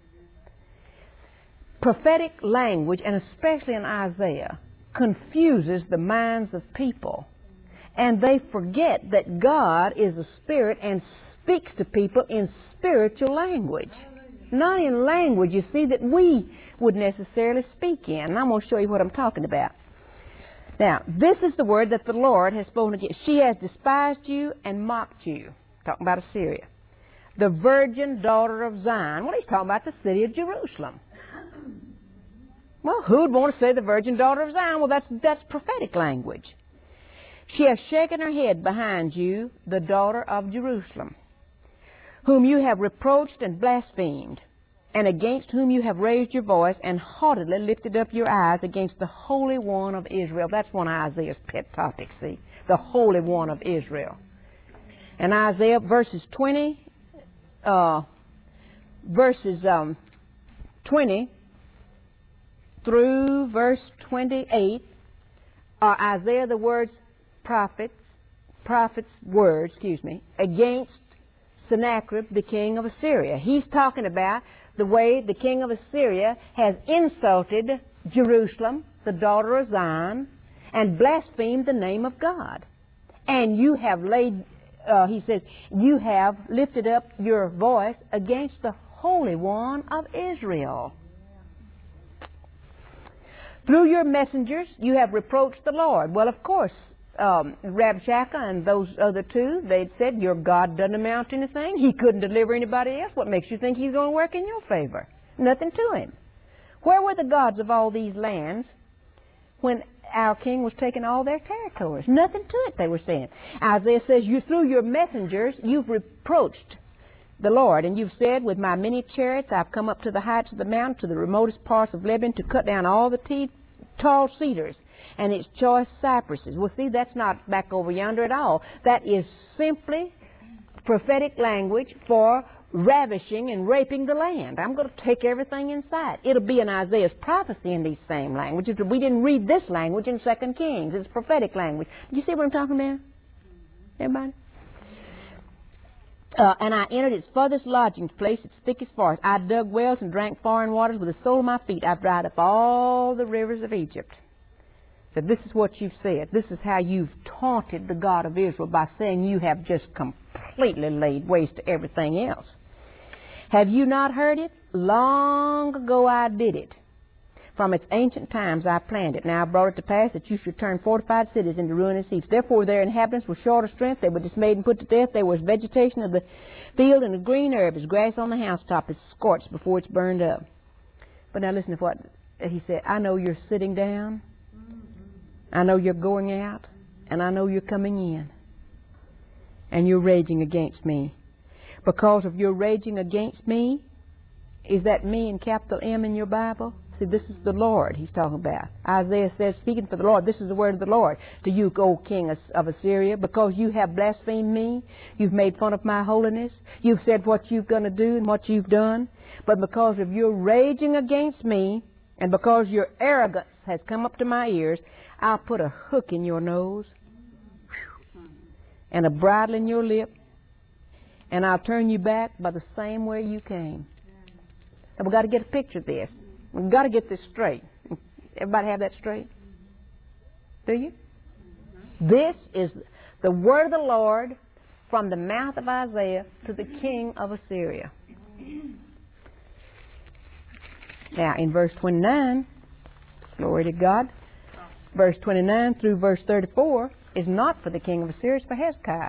Prophetic language, and especially in Isaiah, confuses the minds of people. And they forget that God is a spirit and speaks to people in spiritual language. Not in language, you see, that we would necessarily speak in. And I'm going to show you what I'm talking about. Now, this is the word that the Lord has spoken against. She has despised you and mocked you. Talking about Assyria. The virgin daughter of Zion. Well, he's talking about the city of Jerusalem. Well, who'd want to say the virgin daughter of Zion? Well, that's prophetic language. She has shaken her head behind you, the daughter of Jerusalem, whom you have reproached and blasphemed, and against whom you have raised your voice and haughtily lifted up your eyes against the Holy One of Israel. That's one of Isaiah's pet topics, see? The Holy One of Israel. And Isaiah verses 20 through verse 28 are Isaiah the words prophet's words, against Sennacherib, the king of Assyria. He's talking about the way the king of Assyria has insulted Jerusalem, the daughter of Zion, and blasphemed the name of God. And you have he says, you have lifted up your voice against the Holy One of Israel. Through your messengers, you have reproached the Lord. Well, of course, Rabshakeh and those other two, they'd said, your God doesn't amount to anything. He couldn't deliver anybody else. What makes you think he's going to work in your favor? Nothing to him. Where were the gods of all these lands when our king was taking all their territories? Nothing to it, they were saying. Isaiah says, through your messengers, you've reproached the Lord, and you've said, with my many chariots, I've come up to the heights of the mountain, to the remotest parts of Lebanon, to cut down all the tall cedars and its choice cypresses. Well, see, that's not back over yonder at all. That is simply prophetic language for ravishing and raping the land. I'm going to take everything in sight. It'll be in Isaiah's prophecy in these same languages. We didn't read this language in 2 Kings. It's prophetic language. Do you see what I'm talking about? Everybody? And I entered its furthest lodging place, its thickest forest. I dug wells and drank foreign waters with the sole of my feet. I've dried up all the rivers of Egypt. So this is what you've said. This is how you've taunted the God of Israel by saying you have just completely laid waste to everything else. Have you not heard it? Long ago I did it. From its ancient times I planned it. Now I brought it to pass that you should turn fortified cities into ruinous heaps. Therefore their inhabitants were short of strength. They were dismayed and put to death. There was vegetation of the field and the green herb as grass on the housetop is scorched before it's burned up. But now listen to what he said. I know you're sitting down. I know you're going out. And I know you're coming in. And you're raging against me. Because of your raging against me, is that me in capital M in your Bible? See, this is the Lord he's talking about. Isaiah says, speaking for the Lord, this is the word of the Lord to you, O king of Assyria, because you have blasphemed me, you've made fun of my holiness, you've said what you're going to do and what you've done, but because of your raging against me, and because your arrogance has come up to my ears, I'll put a hook in your nose and a bridle in your lip, and I'll turn you back by the same way you came. And we've got to get a picture of this. We've got to get this straight. Everybody have that straight? Do you? This is the word of the Lord from the mouth of Isaiah to the king of Assyria. Now, in verse 29, glory to God, verse 29 through verse 34 is not for the king of Assyria, it's for Hezekiah.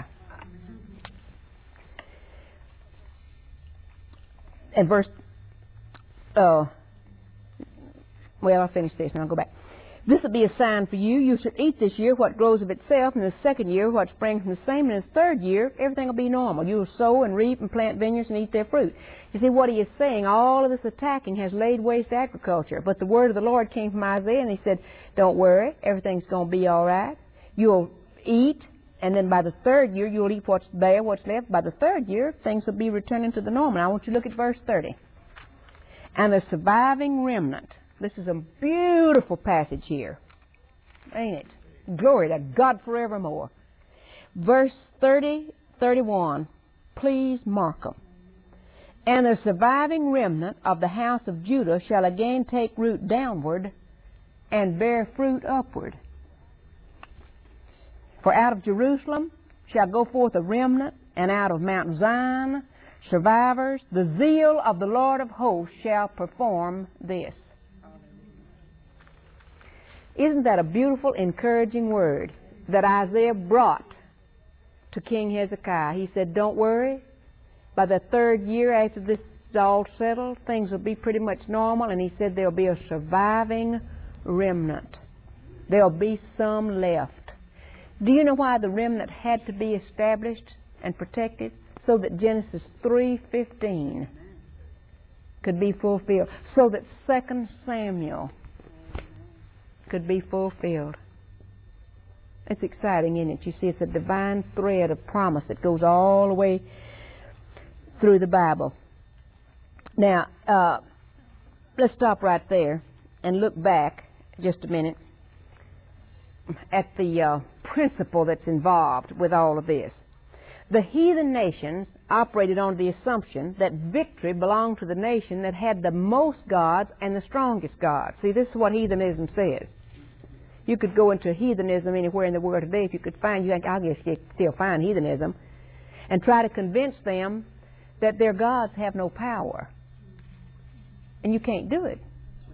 And verse, well, I'll finish this and I'll go back. This will be a sign for you. You should eat this year what grows of itself, and the second year what springs from the same, and the third year everything will be normal. You will sow and reap and plant vineyards and eat their fruit. You see what he is saying, all of this attacking has laid waste agriculture. But the word of the Lord came from Isaiah, and he said, don't worry, everything's going to be all right. You'll eat, and then by the third year you'll eat what's there, what's left. By the third year, things will be returning to the normal. Now I want you to look at verse 30. And the surviving remnant. This is a beautiful passage here, ain't it? Glory to God forevermore. Verse 30, 31, please mark them. And the surviving remnant of the house of Judah shall again take root downward and bear fruit upward. For out of Jerusalem shall go forth a remnant, and out of Mount Zion survivors. The zeal of the Lord of hosts shall perform this. Isn't that a beautiful, encouraging word that Isaiah brought to King Hezekiah? He said, don't worry. By the third year after this is all settled, things will be pretty much normal. And he said there'll be a surviving remnant. There'll be some left. Do you know why the remnant had to be established and protected? So that Genesis 3:15 could be fulfilled. So that 2 Samuel could be fulfilled. It's exciting, isn't it? You see, it's a divine thread of promise that goes all the way through the Bible. Now, let's stop right there and look back just a minute at the principle that's involved with all of this. The heathen nations operated on the assumption that victory belonged to the nation that had the most gods and the strongest gods. See, this is what heathenism says. You could go into heathenism anywhere in the world today if you could find, I guess you could still find heathenism, and try to convince them that their gods have no power. And you can't do it.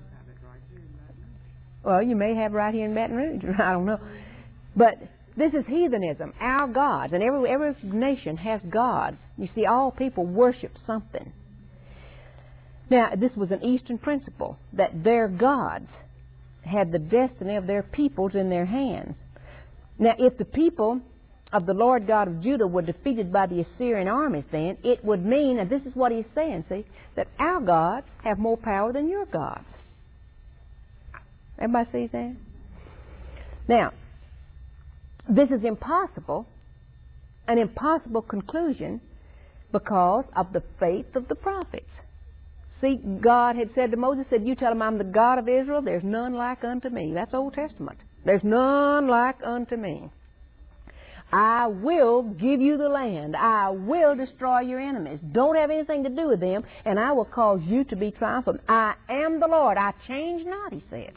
Well, you may have right here in Baton Rouge. I don't know. But this is heathenism, our gods. And every nation has gods. You see, all people worship something. Now, this was an Eastern principle, that their gods had the destiny of their peoples in their hands. Now, if the people of the Lord God of Judah were defeated by the Assyrian armies then, it would mean, and this is what he's saying, see, that our gods have more power than your gods. Everybody sees that? Now, this is impossible, an impossible conclusion, because of the faith of the prophets. See, God had said to Moses, said, you tell them I'm the God of Israel, there's none like unto me. That's Old Testament. There's none like unto me. I will give you the land. I will destroy your enemies. Don't have anything to do with them, and I will cause you to be triumphant. I am the Lord. I change not, he said.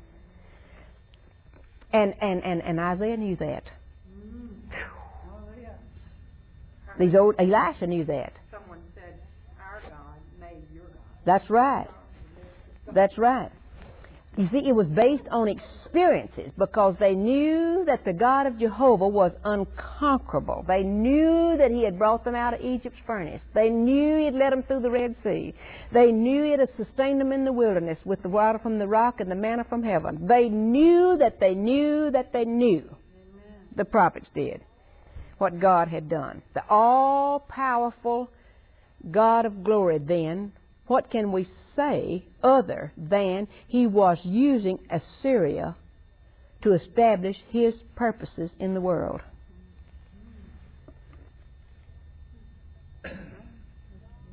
And Isaiah knew that. Elisha knew that. Someone said, our God made your God. That's right. That's right. You see, it was based on experiences, because they knew that the God of Jehovah was unconquerable. They knew that he had brought them out of Egypt's furnace. They knew he had led them through the Red Sea. They knew he had sustained them in the wilderness with the water from the rock and the manna from heaven. They knew that they knew that they knew. Amen. The prophets did what God had done. The all-powerful God of glory then, what can we say other than he was using Assyria to establish his purposes in the world?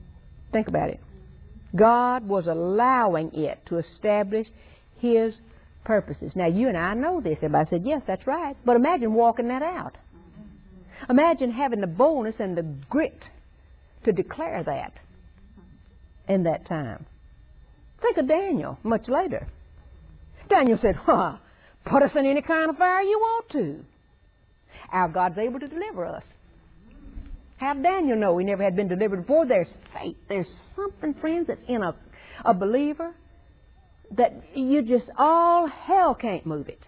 Think about it. God was allowing it to establish his purposes. Now, you and I know this. Everybody said, yes, that's right. But imagine walking that out. Imagine having the boldness and the grit to declare that in that time. Think of Daniel much later. Daniel said, put us in any kind of fire you want to. Our God's able to deliver us. How Daniel know he never had been delivered before? There's faith. There's something, friends, that's in a believer that you just, all hell can't move it.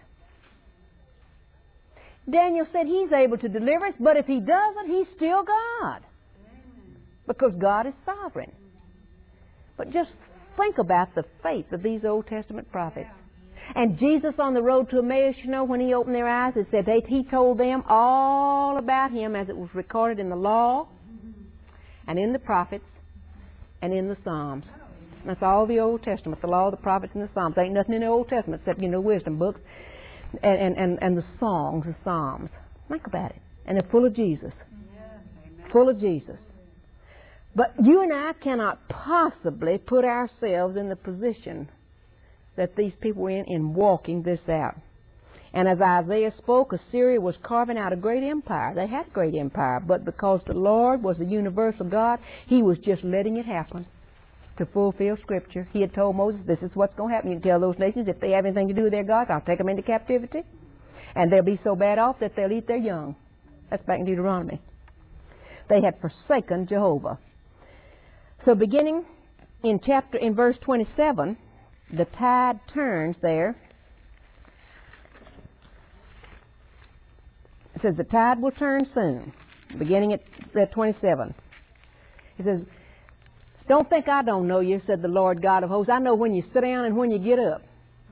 Daniel said he's able to deliver us, but if he doesn't, he's still God. Because God is sovereign. But just think about the faith of these Old Testament prophets. And Jesus on the road to Emmaus, you know, when he opened their eyes, it said he told them all about him as it was recorded in the law and in the prophets and in the Psalms. That's all the Old Testament, the law, the prophets, and the Psalms. There ain't nothing in the Old Testament except, wisdom books and the songs, the Psalms. Think about it. And they're full of Jesus. Full of Jesus. But you and I cannot possibly put ourselves in the position that these people were in walking this out. And as Isaiah spoke, Assyria was carving out a great empire. They had a great empire, but because the Lord was the universal God, He was just letting it happen to fulfill Scripture. He had told Moses, this is what's going to happen. You can tell those nations, if they have anything to do with their gods, I'll take them into captivity. And they'll be so bad off that they'll eat their young. That's back in Deuteronomy. They had forsaken Jehovah. So beginning in verse 27, the tide turns there. It says the tide will turn soon, beginning at 27. It says, don't think I don't know you, said the Lord God of hosts. I know when you sit down and when you get up.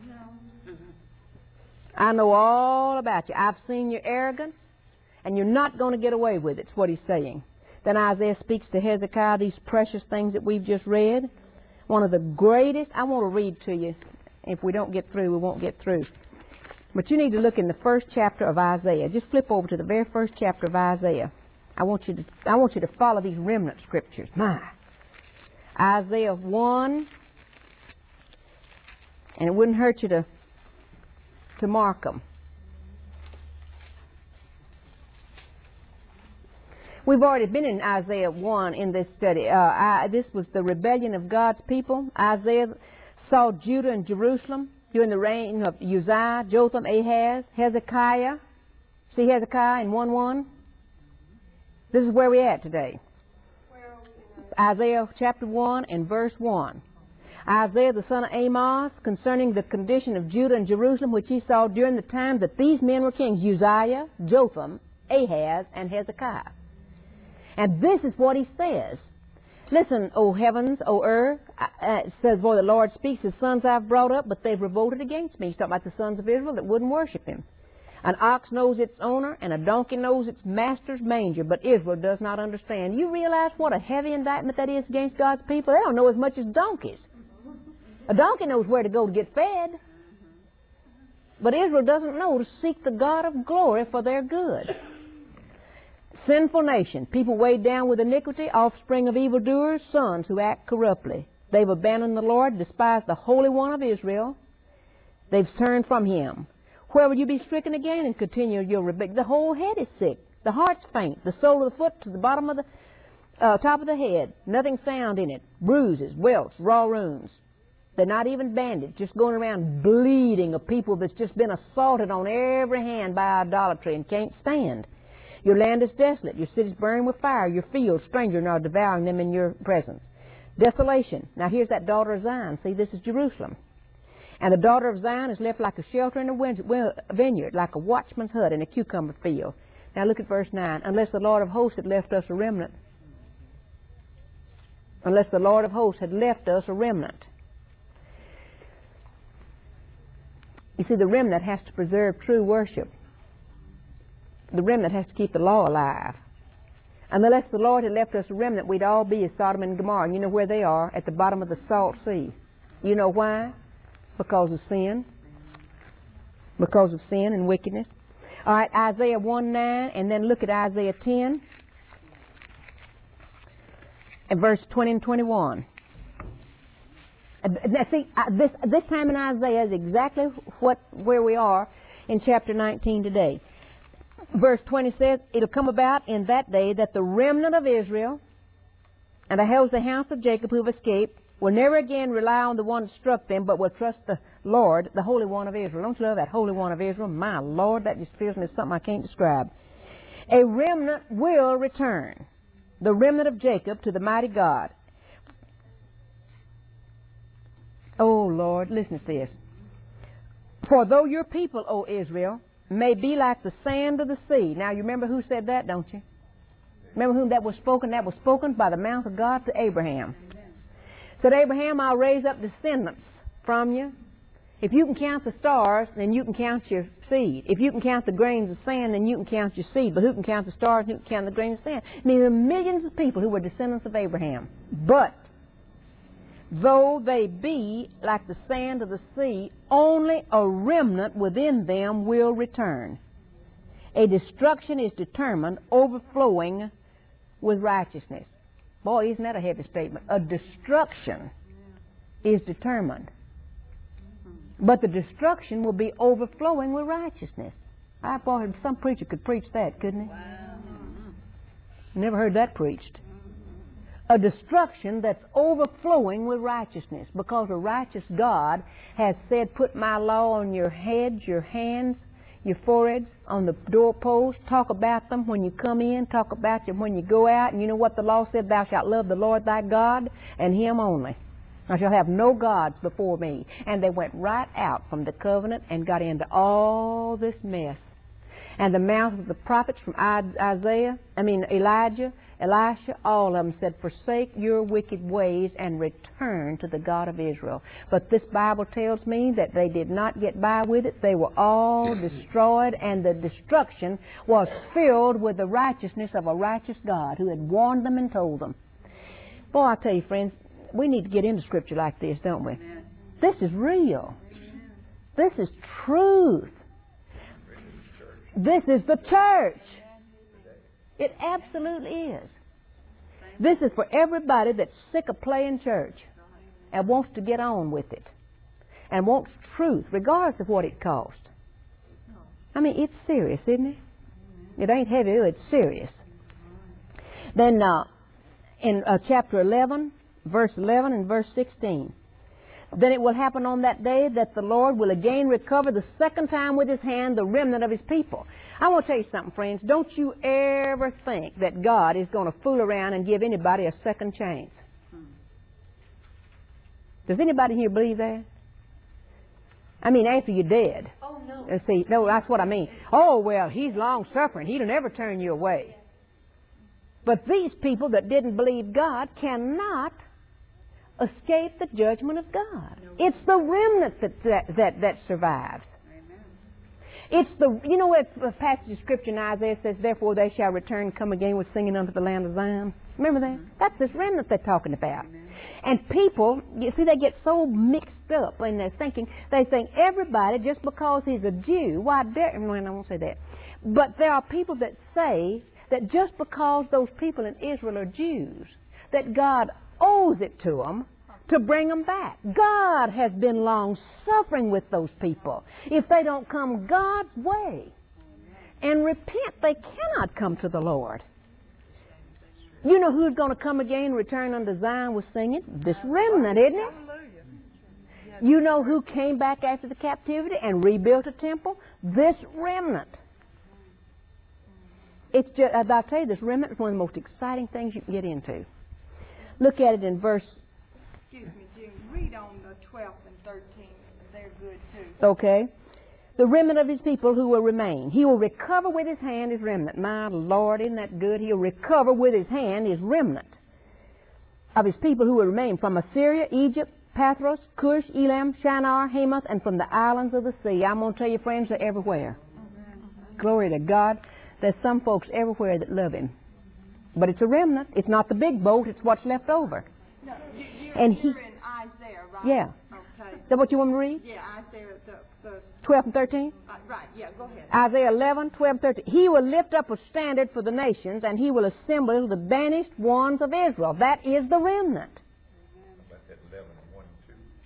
I know all about you. I've seen your arrogance, and you're not going to get away with it. That's what he's saying. Then Isaiah speaks to Hezekiah these precious things that we've just read. One of the greatest, I want to read to you. If we don't get through, we won't get through. But you need to look in the first chapter of Isaiah. Just flip over to the very first chapter of Isaiah. I want you to follow these remnant scriptures. Isaiah 1, and it wouldn't hurt you to mark them. We've already been in Isaiah 1 in this study. This was the rebellion of God's people. Isaiah saw Judah and Jerusalem during the reign of Uzziah, Jotham, Ahaz, Hezekiah. See Hezekiah in 1:1? This is where we're at today. Isaiah chapter 1 and verse 1. Isaiah the son of Amos concerning the condition of Judah and Jerusalem, which he saw during the time that these men were kings, Uzziah, Jotham, Ahaz, and Hezekiah. And this is what he says. Listen, O heavens, O earth, it says, for the Lord speaks, his sons I've brought up, but they've revolted against me. He's talking about the sons of Israel that wouldn't worship him. An ox knows its owner, and a donkey knows its master's manger, but Israel does not understand. You realize what a heavy indictment that is against God's people? They don't know as much as donkeys. A donkey knows where to go to get fed. But Israel doesn't know to seek the God of glory for their good. Sinful nation, people weighed down with iniquity, offspring of evildoers, sons who act corruptly. They've abandoned the Lord, despised the Holy One of Israel. They've turned from him. Where will you be stricken again and continue your rebellion? The whole head is sick. The heart's faint. The sole of the foot to the bottom of the top of the head. Nothing sound in it. Bruises, welts, raw wounds. They're not even bandaged, just going around bleeding, a people that's just been assaulted on every hand by idolatry and can't stand. Your land is desolate. Your cities burn with fire. Your fields, strangers are devouring them in your presence. Desolation. Now here's that daughter of Zion. See, this is Jerusalem. And the daughter of Zion is left like a shelter in a vineyard, like a watchman's hut in a cucumber field. Now look at verse 9. Unless the Lord of hosts had left us a remnant. Unless the Lord of hosts had left us a remnant. You see, the remnant has to preserve true worship. The remnant has to keep the law alive. And unless the Lord had left us a remnant, we'd all be as Sodom and Gomorrah. And you know where they are? At the bottom of the salt sea. You know why? Because of sin. Because of sin and wickedness. All right, Isaiah 1:9, and then look at Isaiah 10 and verse 20 and 21. Now, see, this time in Isaiah is exactly where we are in chapter 19 today. Verse 20 says, it'll come about in that day that the remnant of Israel and the house of Jacob who have escaped will never again rely on the one that struck them, but will trust the Lord, the Holy One of Israel. Don't you love that Holy One of Israel? My Lord, that just fills me with something I can't describe. A remnant will return, the remnant of Jacob, to the mighty God. Oh, Lord, listen to this. For though your people, O Israel, may be like the sand of the sea. Now, you remember who said that, don't you? Remember whom that was spoken? That was spoken by the mouth of God to Abraham. Said, Abraham, I'll raise up descendants from you. If you can count the stars, then you can count your seed. If you can count the grains of sand, then you can count your seed. But who can count the stars and who can count the grains of sand? I mean, there are millions of people who were descendants of Abraham. But though they be like the sand of the sea, only a remnant within them will return. A destruction is determined, overflowing with righteousness. Boy, isn't that a heavy statement? A destruction is determined. But the destruction will be overflowing with righteousness. I thought some preacher could preach that, couldn't he? Wow. Never heard that preached. A destruction that's overflowing with righteousness, because a righteous God has said, put my law on your heads, your hands, your foreheads, on the doorpost. Talk about them when you come in. Talk about them when you go out. And you know what the law said? Thou shalt love the Lord thy God and Him only. I shall have no gods before me. And they went right out from the covenant and got into all this mess. And the mouth of the prophets from Elijah, Elisha, all of them said, forsake your wicked ways and return to the God of Israel. But this Bible tells me that they did not get by with it. They were all destroyed, and the destruction was filled with the righteousness of a righteous God who had warned them and told them. Boy, I tell you, friends, we need to get into Scripture like this, don't we? Amen. This is real. This is truth. This is the church. It absolutely is. This is for everybody that's sick of playing church and wants to get on with it and wants truth, regardless of what it costs. I mean, it's serious, isn't it? It ain't heavy, it's serious. Then in chapter 11, verse 11 and verse 16. Then it will happen on that day that the Lord will again recover the second time with His hand the remnant of His people. I want to tell you something, friends. Don't you ever think that God is going to fool around and give anybody a second chance. Does anybody here believe that? I mean, after you're dead. Oh, no. See, no, that's what I mean. Oh, well, He's long-suffering. He'll never turn you away. But these people that didn't believe God cannot escape the judgment of God. It's the remnant that survives. It's the, you know what the passage of Scripture in Isaiah says, therefore they shall return, come again with singing unto the land of Zion. Remember that? That's this remnant they're talking about. And people, you see, they get so mixed up in their thinking. They think everybody, just because he's a Jew, why dare, well, I won't say that. But there are people that say that just because those people in Israel are Jews, that God owes it to them to bring them back. God has been long-suffering with those people. If they don't come God's way and repent, they cannot come to the Lord. You know who's going to come again and return unto Zion with singing? This remnant, isn't it? You know who came back after the captivity and rebuilt a temple? This remnant. It's just, as I tell you, this remnant is one of the most exciting things you can get into. Look at it in verse... Excuse me, Jim. Read on the 12th and 13th. They're good, too. Okay. The remnant of His people who will remain. He will recover with His hand His remnant. My Lord, isn't that good? He'll recover with His hand His remnant of His people who will remain from Assyria, Egypt, Pathros, Cush, Elam, Shinar, Hamath, and from the islands of the sea. I'm going to tell you, friends, they're everywhere. Glory to God. There's some folks everywhere that love Him. But it's a remnant. It's not the big boat. It's what's left over. No, And you're in Isaiah, right? Yeah. Okay. Is that what you want me to read? Yeah, Isaiah, the 12 and 13? right, yeah, go ahead. Isaiah 11, 12, 13. He will lift up a standard for the nations, and He will assemble the banished ones of Israel. That is the remnant.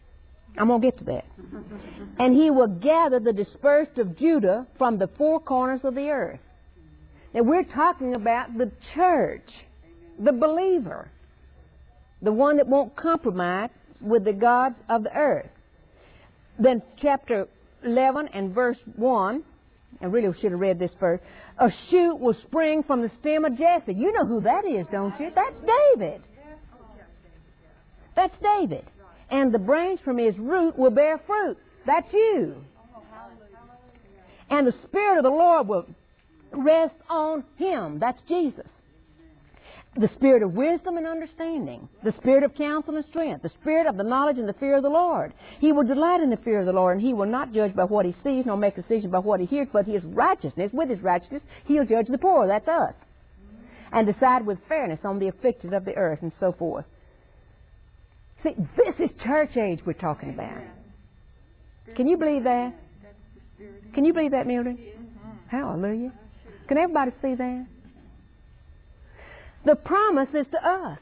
I'm going to get to that. And he will gather the dispersed of Judah from the four corners of the earth. Now we're talking about the church, the believer, the one that won't compromise with the gods of the earth. Then chapter 11 and verse 1, I really should have read this first. A shoot will spring from the stem of Jesse. You know who that is, don't you? That's David. That's David. And the branch from his root will bear fruit. That's you. And the Spirit of the Lord will rest on him. That's Jesus. The Spirit of wisdom and understanding. The Spirit of counsel and strength. The Spirit of the knowledge and the fear of the Lord. He will delight in the fear of the Lord, and he will not judge by what he sees, nor make decisions by what he hears, but his righteousness, with his righteousness, he'll judge the poor. That's us. And decide with fairness on the afflicted of the earth, and so forth. See, this is church age we're talking about. Can you believe that? Can you believe that, Mildred? Hallelujah. Can everybody see that? The promise is to us.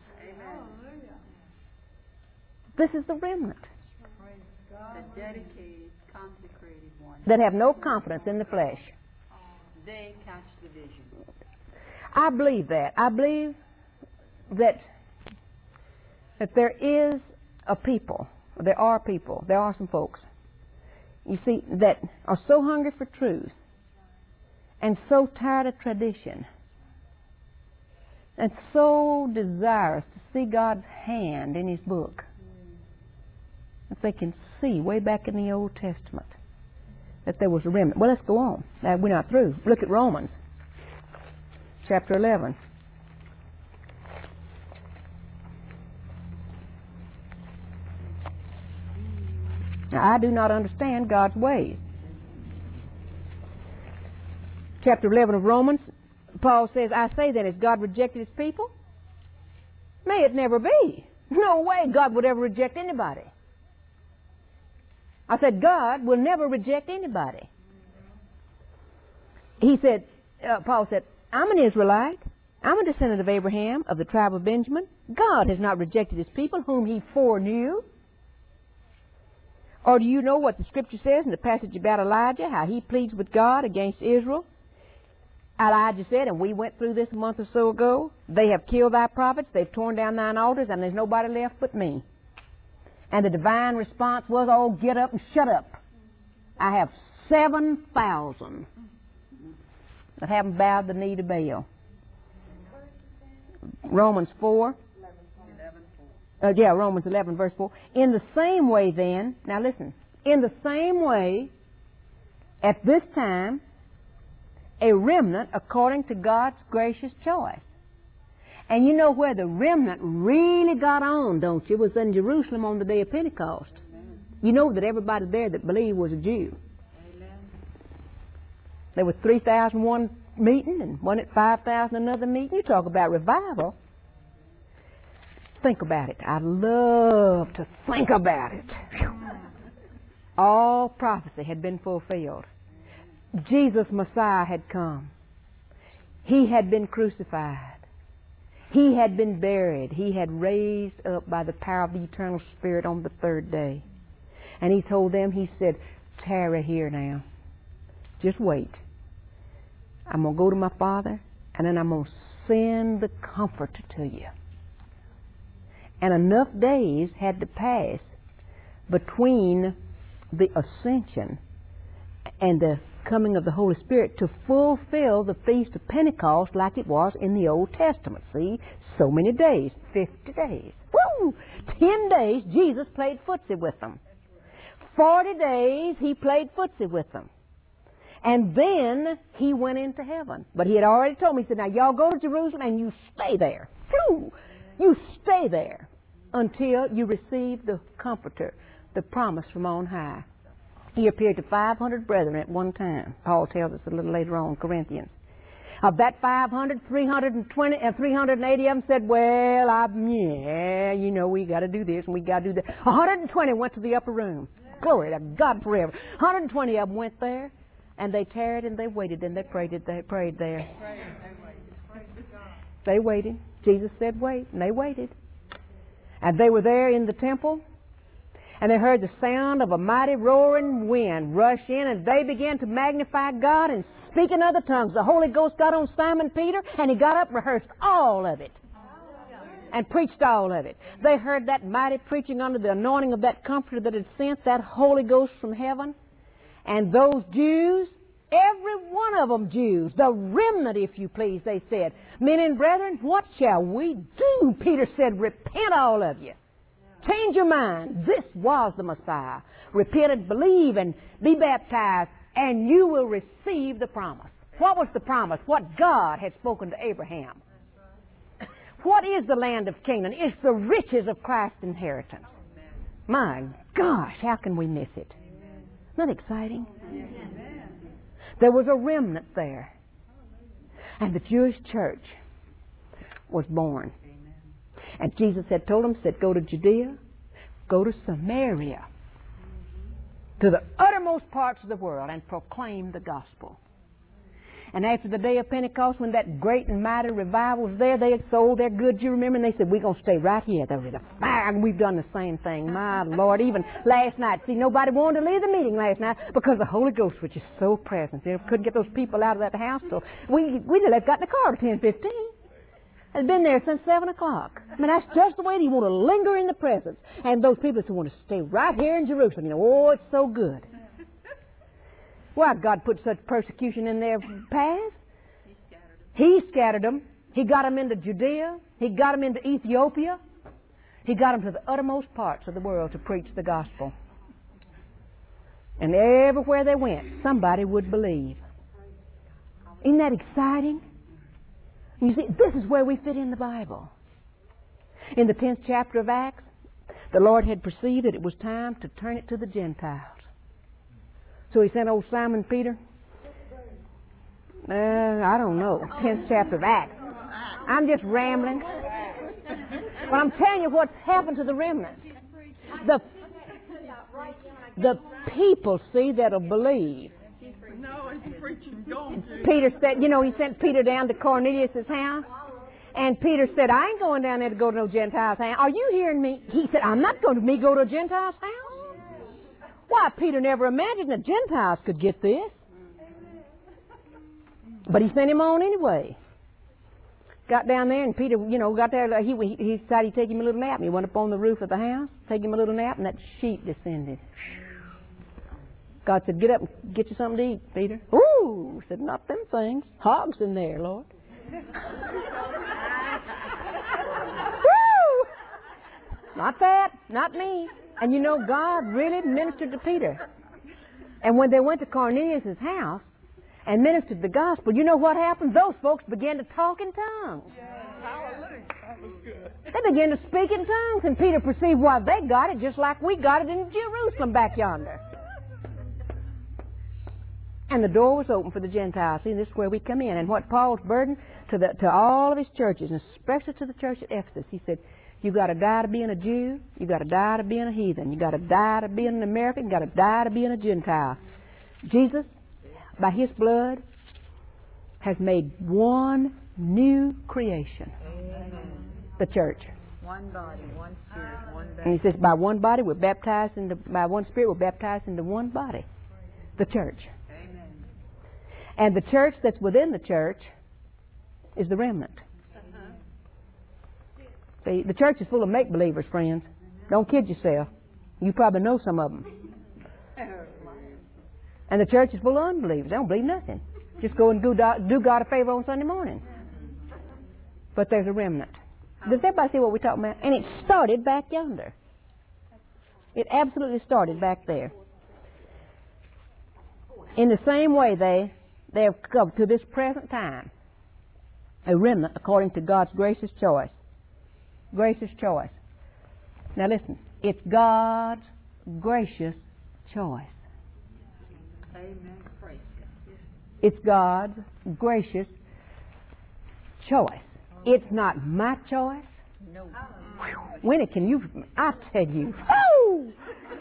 This is the remnant. The dedicated, consecrated ones. That have no confidence in the flesh. They catch the vision. I believe that. I believe that there is a people, there are people, there are some folks, you see, that are so hungry for truth and so tired of tradition and so desirous to see God's hand in his book that they can see way back in the Old Testament that there was a remnant. Well, let's go on. Now, we're not through. Look at Romans chapter 11. Now, I do not understand God's ways. Chapter 11 of Romans, Paul says, I say then, has God rejected his people? May it never be. No way God would ever reject anybody. I said, God will never reject anybody. He said, Paul said, I'm an Israelite. I'm a descendant of Abraham, of the tribe of Benjamin. God has not rejected his people whom he foreknew. Or do you know what the Scripture says in the passage about Elijah, how he pleads with God against Israel? Elijah said, and we went through this a month or so ago, they have killed thy prophets, they've torn down thine altars, and there's nobody left but me. And the divine response was, oh, get up and shut up. I have 7,000 that haven't bowed the knee to Baal. Romans 4. Romans 11, verse 4. In the same way then, now listen, in the same way, at this time, a remnant according to God's gracious choice. And you know where the remnant really got on, don't you? It was in Jerusalem on the day of Pentecost. You know that everybody there that believed was a Jew. There was 3,001 meeting and one at 5,000 another meeting. You talk about revival. Think about it. I love to think about it. All prophecy had been fulfilled. Jesus, Messiah, had come. He had been crucified. He had been buried. He had raised up by the power of the eternal Spirit on the third day. And he told them, he said, tarry here now. Just wait. I'm going to go to my Father, and then I'm going to send the Comforter to you. And enough days had to pass between the ascension and the coming of the Holy Spirit to fulfill the Feast of Pentecost like it was in the Old Testament. See? So many days. 50 days. Woo! 10 days Jesus played footsie with them. 40 days he played footsie with them. And then he went into heaven. But he had already told me, he said, now y'all go to Jerusalem and you stay there. Woo! You stay there until you receive the Comforter, the promise from on high. He appeared to 500 brethren at one time. Paul tells us a little later on in Corinthians. Of that 500, 380 of them said, well, you know, we got to do this and we got to do that. 120 went to the upper room. Glory to God forever. 120 of them went there, and they tarried and they waited and they prayed there. They waited. Jesus said wait, and they waited. And they were there in the temple. And they heard the sound of a mighty roaring wind rush in, and they began to magnify God and speak in other tongues. The Holy Ghost got on Simon Peter, and he got up and rehearsed all of it and preached all of it. They heard that mighty preaching under the anointing of that Comforter that had sent, that Holy Ghost from heaven. And those Jews, every one of them Jews, the remnant, if you please, they said, men and brethren, what shall we do? Peter said, repent all of you. Change your mind. This was the Messiah. Repent and believe and be baptized, and you will receive the promise. What was the promise? What God had spoken to Abraham. What is the land of Canaan? It's the riches of Christ's inheritance. My gosh, how can we miss it? Isn't that exciting? There was a remnant there. And the Jewish church was born. And Jesus had told them, go to Judea, go to Samaria, to the uttermost parts of the world, and proclaim the gospel. And after the day of Pentecost, when that great and mighty revival was there, they had sold their goods, you remember, and they said, we're going to stay right here. They were the fire, and we've done the same thing. My Lord, even last night. See, nobody wanted to leave the meeting last night because the Holy Ghost was just so present. They couldn't get those people out of that house till we got in the car at 10:15. Had been there since 7 o'clock. I mean, that's just the way you want to linger in the presence. And those people who want to stay right here in Jerusalem, oh, it's so good. Why God put such persecution in their path? He scattered them. He got them into Judea. He got them into Ethiopia. He got them to the uttermost parts of the world to preach the gospel. And everywhere they went, somebody would believe. Isn't that exciting? You see, this is where we fit in the Bible. In the 10th chapter of Acts, the Lord had perceived that it was time to turn it to the Gentiles. So he sent old Simon Peter. I don't know. 10th chapter of Acts. I'm just rambling. But I'm telling you what's happened to the remnant. The people, see, that'll believe. No, he's preaching. Go on, Peter said, he sent Peter down to Cornelius' house. And Peter said, I ain't going down there to go to no Gentile's house. Are you hearing me? He said, I'm not going to go to a Gentile's house. Why, Peter never imagined the Gentiles could get this. But he sent him on anyway. Got down there, and Peter, got there. He decided he'd take him a little nap. And he went up on the roof of the house, take him a little nap, and that sheet descended. God said, get up and get you something to eat, Peter. Ooh, said, not them things. Hogs in there, Lord. Woo! Not that, not me. And God really ministered to Peter. And when they went to Cornelius' house and ministered the gospel, you know what happened? Those folks began to talk in tongues. Hallelujah. That was good. They began to speak in tongues, and Peter perceived why they got it just like we got it in Jerusalem back yonder. And the door was open for the Gentiles. See, this is where we come in. And what Paul's burden to all of his churches, and especially to the church at Ephesus, he said, you got to die to being a Jew. You got to die to being a heathen. You got to die to being an American. You got to die to being a Gentile. Jesus, by his blood, has made one new creation. Amen. The church. One body, one spirit, one baptism. And he says, by one body we're baptized into, by one spirit we're baptized into one body. The church. Amen. And the church that's within the church is the remnant. See, the church is full of make-believers, friends. Don't kid yourself. You probably know some of them. And the church is full of unbelievers. They don't believe nothing. Just go and do God a favor on Sunday morning. But there's a remnant. Does everybody see what we're talking about? And it started back yonder. It absolutely started back there. In the same way, they have come to this present time. A remnant according to God's gracious choice. Gracious choice. Now listen, it's God's gracious choice. Amen. Praise God. It's God's gracious choice. It's not my choice. No. Winnie, I tell you, whoo!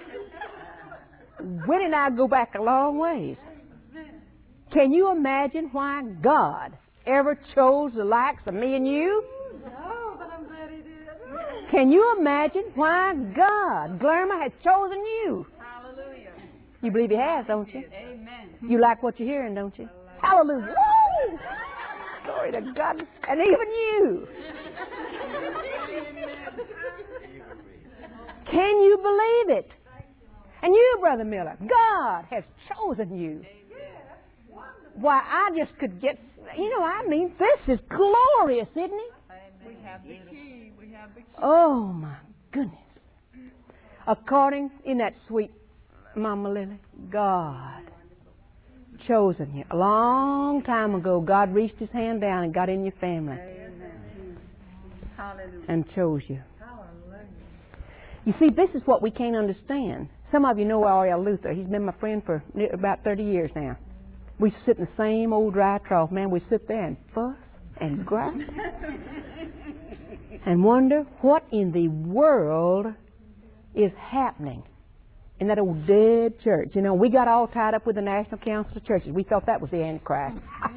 Winnie and I go back a long ways. Can you imagine why God ever chose the likes of me and you? No, but I'm glad he did. Can you imagine why God, Glerma, has chosen you? Hallelujah. You believe He has, don't you? Amen. You like what you're hearing, don't you? Hallelujah. Woo! Glory to God. And even you. Can you believe it? And you, Brother Miller, God has chosen you. Why, I just could get, this is glorious, isn't it? We have the key. We have the key. Oh, my goodness. Isn't that sweet, Mama Lily? God chosen you. A long time ago, God reached His hand down and got in your family. Hallelujah. And chose you. Hallelujah. You see, this is what we can't understand. Some of you know Ariel Luther. He's been my friend for about 30 years now. We sit in the same old dry trough. Man, we sit there and fuss and gripe and wonder what in the world is happening in that old dead church. We got all tied up with the National Council of Churches. We thought that was the Antichrist.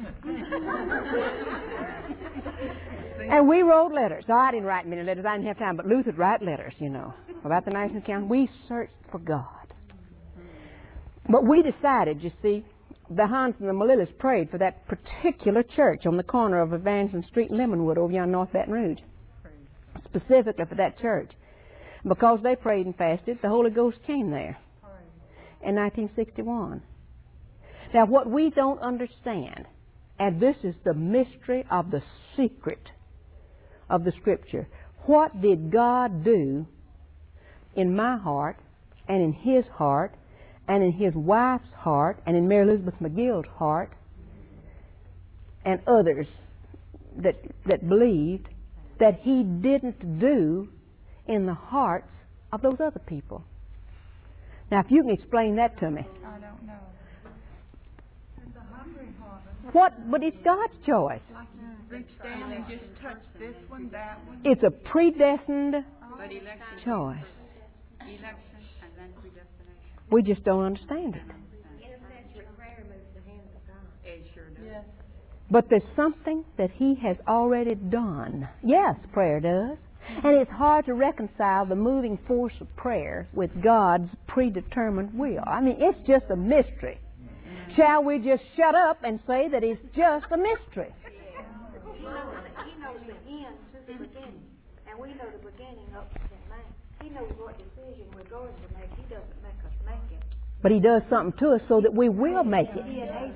And we wrote letters. I didn't write many letters. I didn't have time. But Luther would write letters, about the National Council. We searched for God. But we decided, you see, the Hans and the Melillas prayed for that particular church on the corner of Evangeline Street and Lemonwood over here in North Baton Rouge. Specifically for that church. Because they prayed and fasted, the Holy Ghost came there in 1961. Now, what we don't understand, and this is the mystery of the secret of the Scripture, what did God do in my heart and in His heart and in his wife's heart and in Mary Elizabeth McGill's heart and others that believed that He didn't do in the hearts of those other people? Now, if you can explain that to me. I don't know. It's a hungry What? But it's God's choice. Like you reach down and just touch this one, that one. It's a predestined But election, choice. election, and then predestination. We just don't understand it. Intercessory prayer moves the hands of God. It sure does. Yes. But there's something that He has already done. Yes, prayer does. And it's hard to reconcile the moving force of prayer with God's predetermined will. I mean, it's just a mystery. Shall we just shut up and say that it's just a mystery? He knows the end to the beginning, and we know the beginning up to the end. He knows what decision we're going to make. He doesn't make us make it. But He does something to us so that we will make it.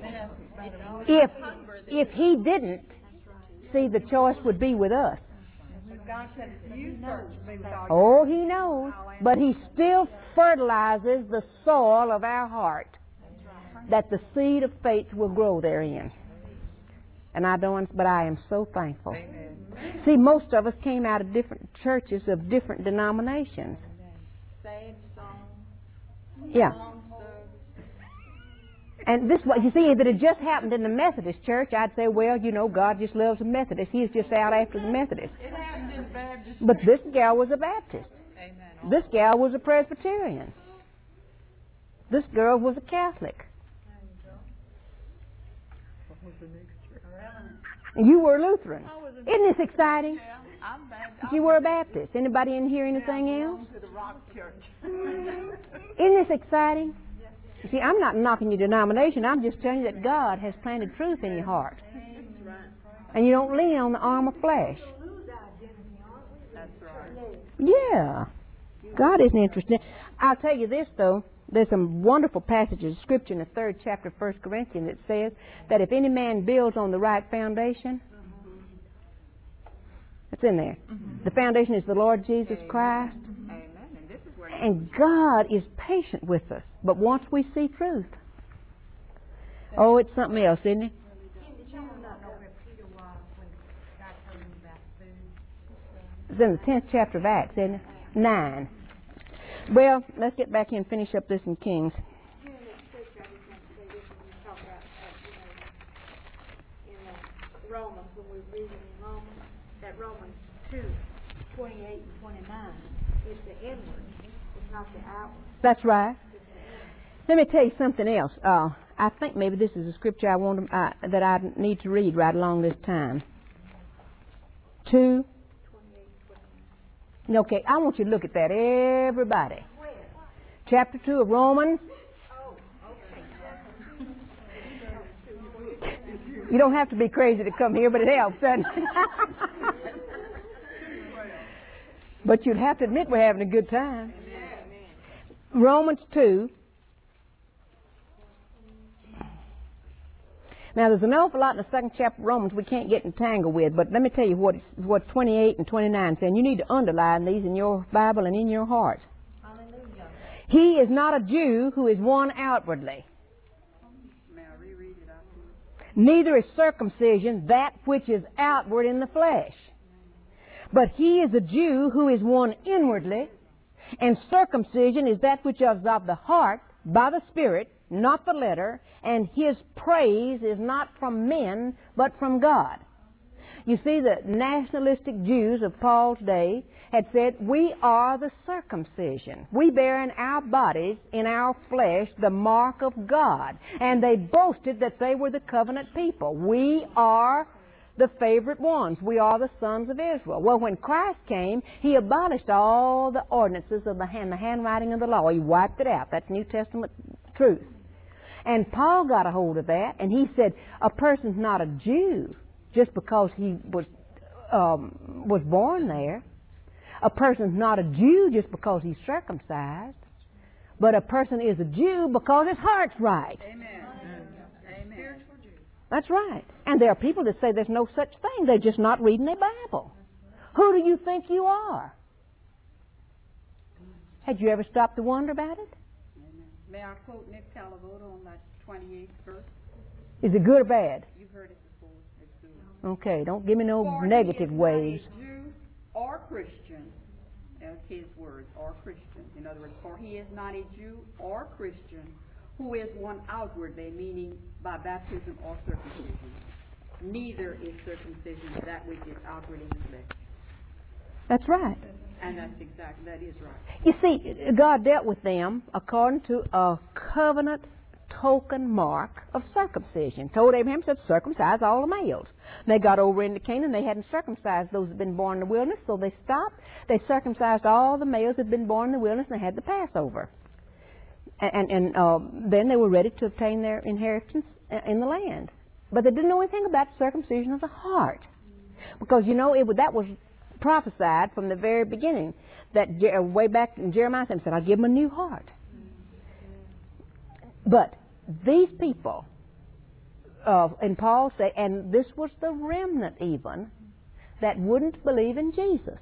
If He didn't, see, the choice would be with us. God said, you search me with all Oh, He knows. But He still fertilizes the soil of our heart, that the seed of faith will grow therein. And but I am so thankful. Amen. See, most of us came out of different churches of different denominations. Sad song. Yeah. Song service. And this, you see, if it had just happened in the Methodist church, I'd say, well, God just loves the Methodists. He's just out after the Methodists. It happened in Baptist. But this gal was a Baptist. Amen. This gal was a Presbyterian. This girl was a Catholic. You were Lutheran. Isn't this exciting? Yeah, I'm Baptist. You were a Baptist. Anybody in here anything I else? belong to the Rock Church. Isn't this exciting? You see, I'm not knocking your denomination. I'm just telling you that God has planted truth in your heart. And you don't lean on the arm of flesh. That's right. Yeah. God isn't interested. I'll tell you this, though. There's some wonderful passages of Scripture in the 3rd chapter of 1 Corinthians that says that if any man builds on the right foundation, it's in there. The foundation is the Lord Jesus Christ. Amen. And this is where And God is patient with us. But once we see truth, oh, it's something else, isn't it? It's in the 10th chapter of Acts, isn't it? 9. Well, let's get back here and finish up this in Kings. Here in this scripture, I just want to say this when we talk about, in Romans, when we're reading in Romans, that Romans 2, 28 and 29 is the inward. It's not the outward. That's right. Let me tell you something else. I think maybe this is a scripture I want that I need to read right along this time. 2. Okay, I want you to look at that, everybody. Chapter 2 of Romans. You don't have to be crazy to come here, but it helps, doesn't it? But you'd have to admit we're having a good time. Romans 2. Now, there's an awful lot in the second chapter of Romans we can't get entangled with, but let me tell you what 28 and 29 say, and you need to underline these in your Bible and in your heart. Hallelujah. He is not a Jew who is one outwardly. May I reread it out to you? Neither is circumcision that which is outward in the flesh. But he is a Jew who is one inwardly, and circumcision is that which is of the heart, by the Spirit, not the letter, and his praise is not from men, but from God. You see, the nationalistic Jews of Paul's day had said, we are the circumcision. We bear in our bodies, in our flesh, the mark of God. And they boasted that they were the covenant people. We are the favorite ones. We are the sons of Israel. Well, when Christ came, he abolished all the ordinances of the handwriting of the law. He wiped it out. That's New Testament truth. And Paul got a hold of that, and he said, a person's not a Jew just because he was born there. A person's not a Jew just because he's circumcised. But a person is a Jew because his heart's right. Amen. Amen. That's right. And there are people that say there's no such thing. They're just not reading their Bible. Who do you think you are? Had you ever stopped to wonder about it? May I quote Nick Calavoto on that 28th verse? Is it good or bad? You've heard it before. It's good. Okay, don't give me no For negative he is waves. not a Jew or Christian. That's his words, or Christian. In other words, for he is not a Jew or Christian who is one outwardly, meaning by baptism or circumcision. Neither is circumcision that which is outward in the flesh. That's right. And that is right. You see, God dealt with them according to a covenant token mark of circumcision. Told Abraham, said, circumcise all the males. And they got over into Canaan, they hadn't circumcised those that had been born in the wilderness, so they stopped. They circumcised all the males that had been born in the wilderness, and they had the Passover. And then they were ready to obtain their inheritance in the land. But they didn't know anything about circumcision of the heart. Because, you know, that was prophesied from the very beginning. That way back in Jeremiah said, I'll give them a new heart. But these people, and Paul said, and this was the remnant even, that wouldn't believe in Jesus.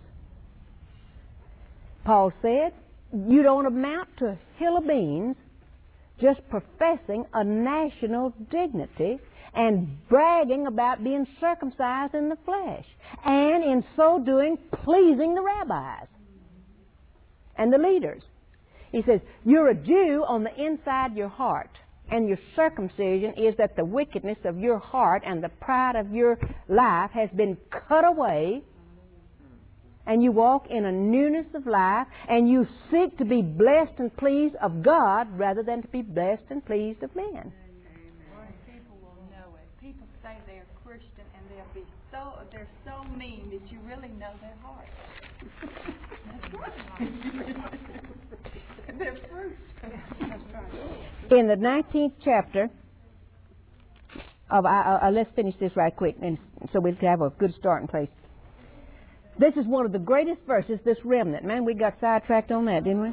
Paul said, you don't amount to a hill of beans just professing a national dignity and bragging about being circumcised in the flesh, and in so doing pleasing the rabbis and the leaders. He says, you're a Jew on the inside your heart, and your circumcision is that the wickedness of your heart and the pride of your life has been cut away, and you walk in a newness of life, and you seek to be blessed and pleased of God rather than to be blessed and pleased of men. People will know it. People say they're Christian and they're so mean that you really know their heart. That's right. They're fruit. That's right. In the 19th chapter of, let's finish this right quick, and so we can have a good starting place. This is one of the greatest verses, this remnant. Man, we got sidetracked on that, didn't we?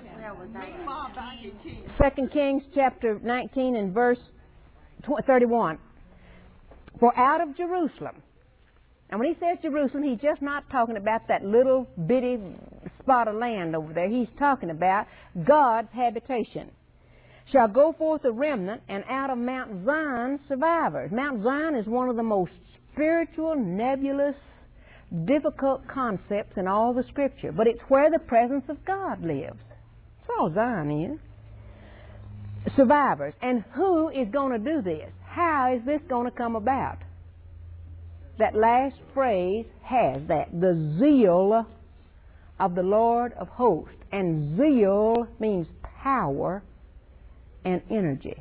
2 Kings chapter 19 and verse 31. For out of Jerusalem, and when he says Jerusalem, he's just not talking about that little bitty spot of land over there. He's talking about God's habitation. Shall go forth a remnant, and out of Mount Zion survivors. Mount Zion is one of the most spiritual, nebulous, difficult concepts in all the Scripture. But it's where the presence of God lives. That's all Zion is. Survivors. And who is going to do this? How is this going to come about? That last phrase has that. The zeal of the Lord of hosts. And zeal means power and energy.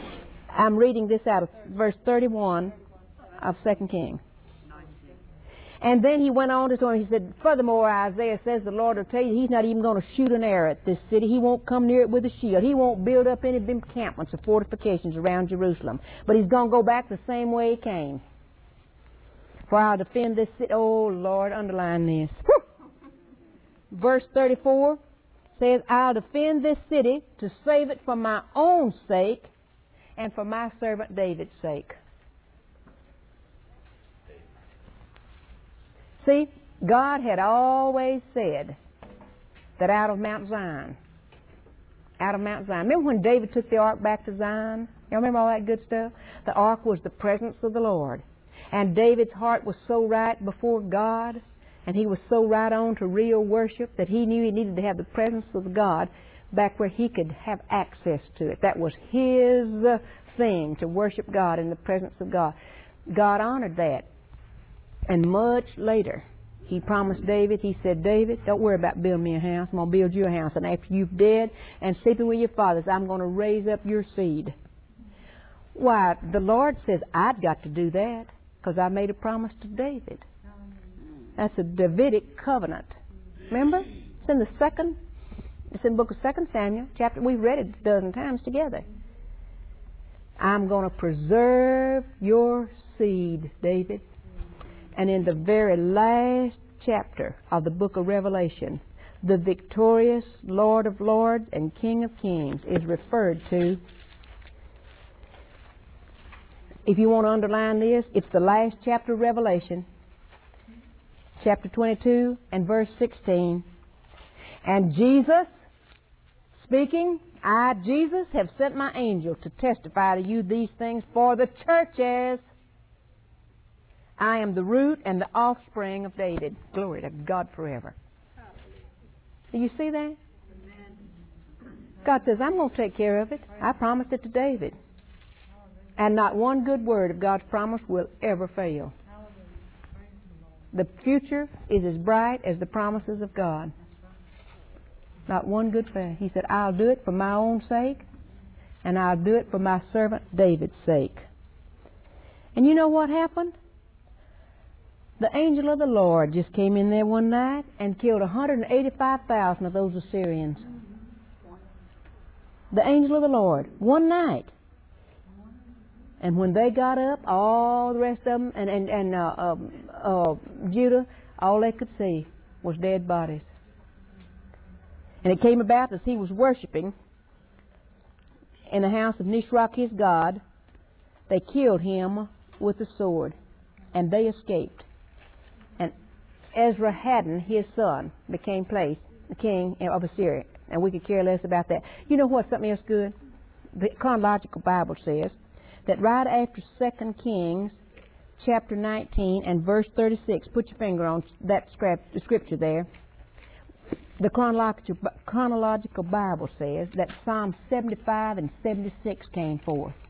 I'm reading this out of verse 31 of 2 Kings. And then he went on to say, he said, furthermore, Isaiah says, the Lord will tell you, he's not even going to shoot an arrow at this city. He won't come near it with a shield. He won't build up any encampments or fortifications around Jerusalem. But he's going to go back the same way he came. For I'll defend this city. Oh, Lord, underline this. Verse 34 says, I'll defend this city to save it for my own sake and for my servant David's sake. See, God had always said that out of Mount Zion. Remember when David took the ark back to Zion? You remember all that good stuff? The ark was the presence of the Lord. And David's heart was so right before God, and he was so right on to real worship that he knew he needed to have the presence of God back where he could have access to it. That was his thing, to worship God in the presence of God. God honored that. And much later, he promised David, he said, David, don't worry about building me a house. I'm going to build you a house. And after you've dead and sleeping with your fathers, I'm going to raise up your seed. Why, the Lord says, I've got to do that because I made a promise to David. That's a Davidic covenant. Remember? It's in the book of 2 Samuel, chapter. We've read it a dozen times together. I'm going to preserve your seed, David. And in the very last chapter of the book of Revelation, the victorious Lord of Lords and King of Kings is referred to. If you want to underline this, it's the last chapter of Revelation, chapter 22 and verse 16. And Jesus, speaking, I, Jesus, have sent my angel to testify to you these things for the churches. I am the root and the offspring of David. Glory to God forever. Do you see that? God says, I'm going to take care of it. I promised it to David. And not one good word of God's promise will ever fail. The future is as bright as the promises of God. Not one good fail. He said, I'll do it for my own sake, and I'll do it for my servant David's sake. And you know what happened? The angel of the Lord just came in there one night and killed 185,000 of those Assyrians. The angel of the Lord, one night. And when they got up, all the rest of them, and Judah, all they could see was dead bodies. And it came about as he was worshiping in the house of Nisroch his god, they killed him with the sword, and they escaped. And Esarhaddon, his son, became the king of Assyria. And we could care less about that. You know what? Something else good? The chronological Bible says that right after 2 Kings, chapter 19 and verse 36, put your finger on that scripture there. The chronological Bible says that Psalm 75 and 76 came forth.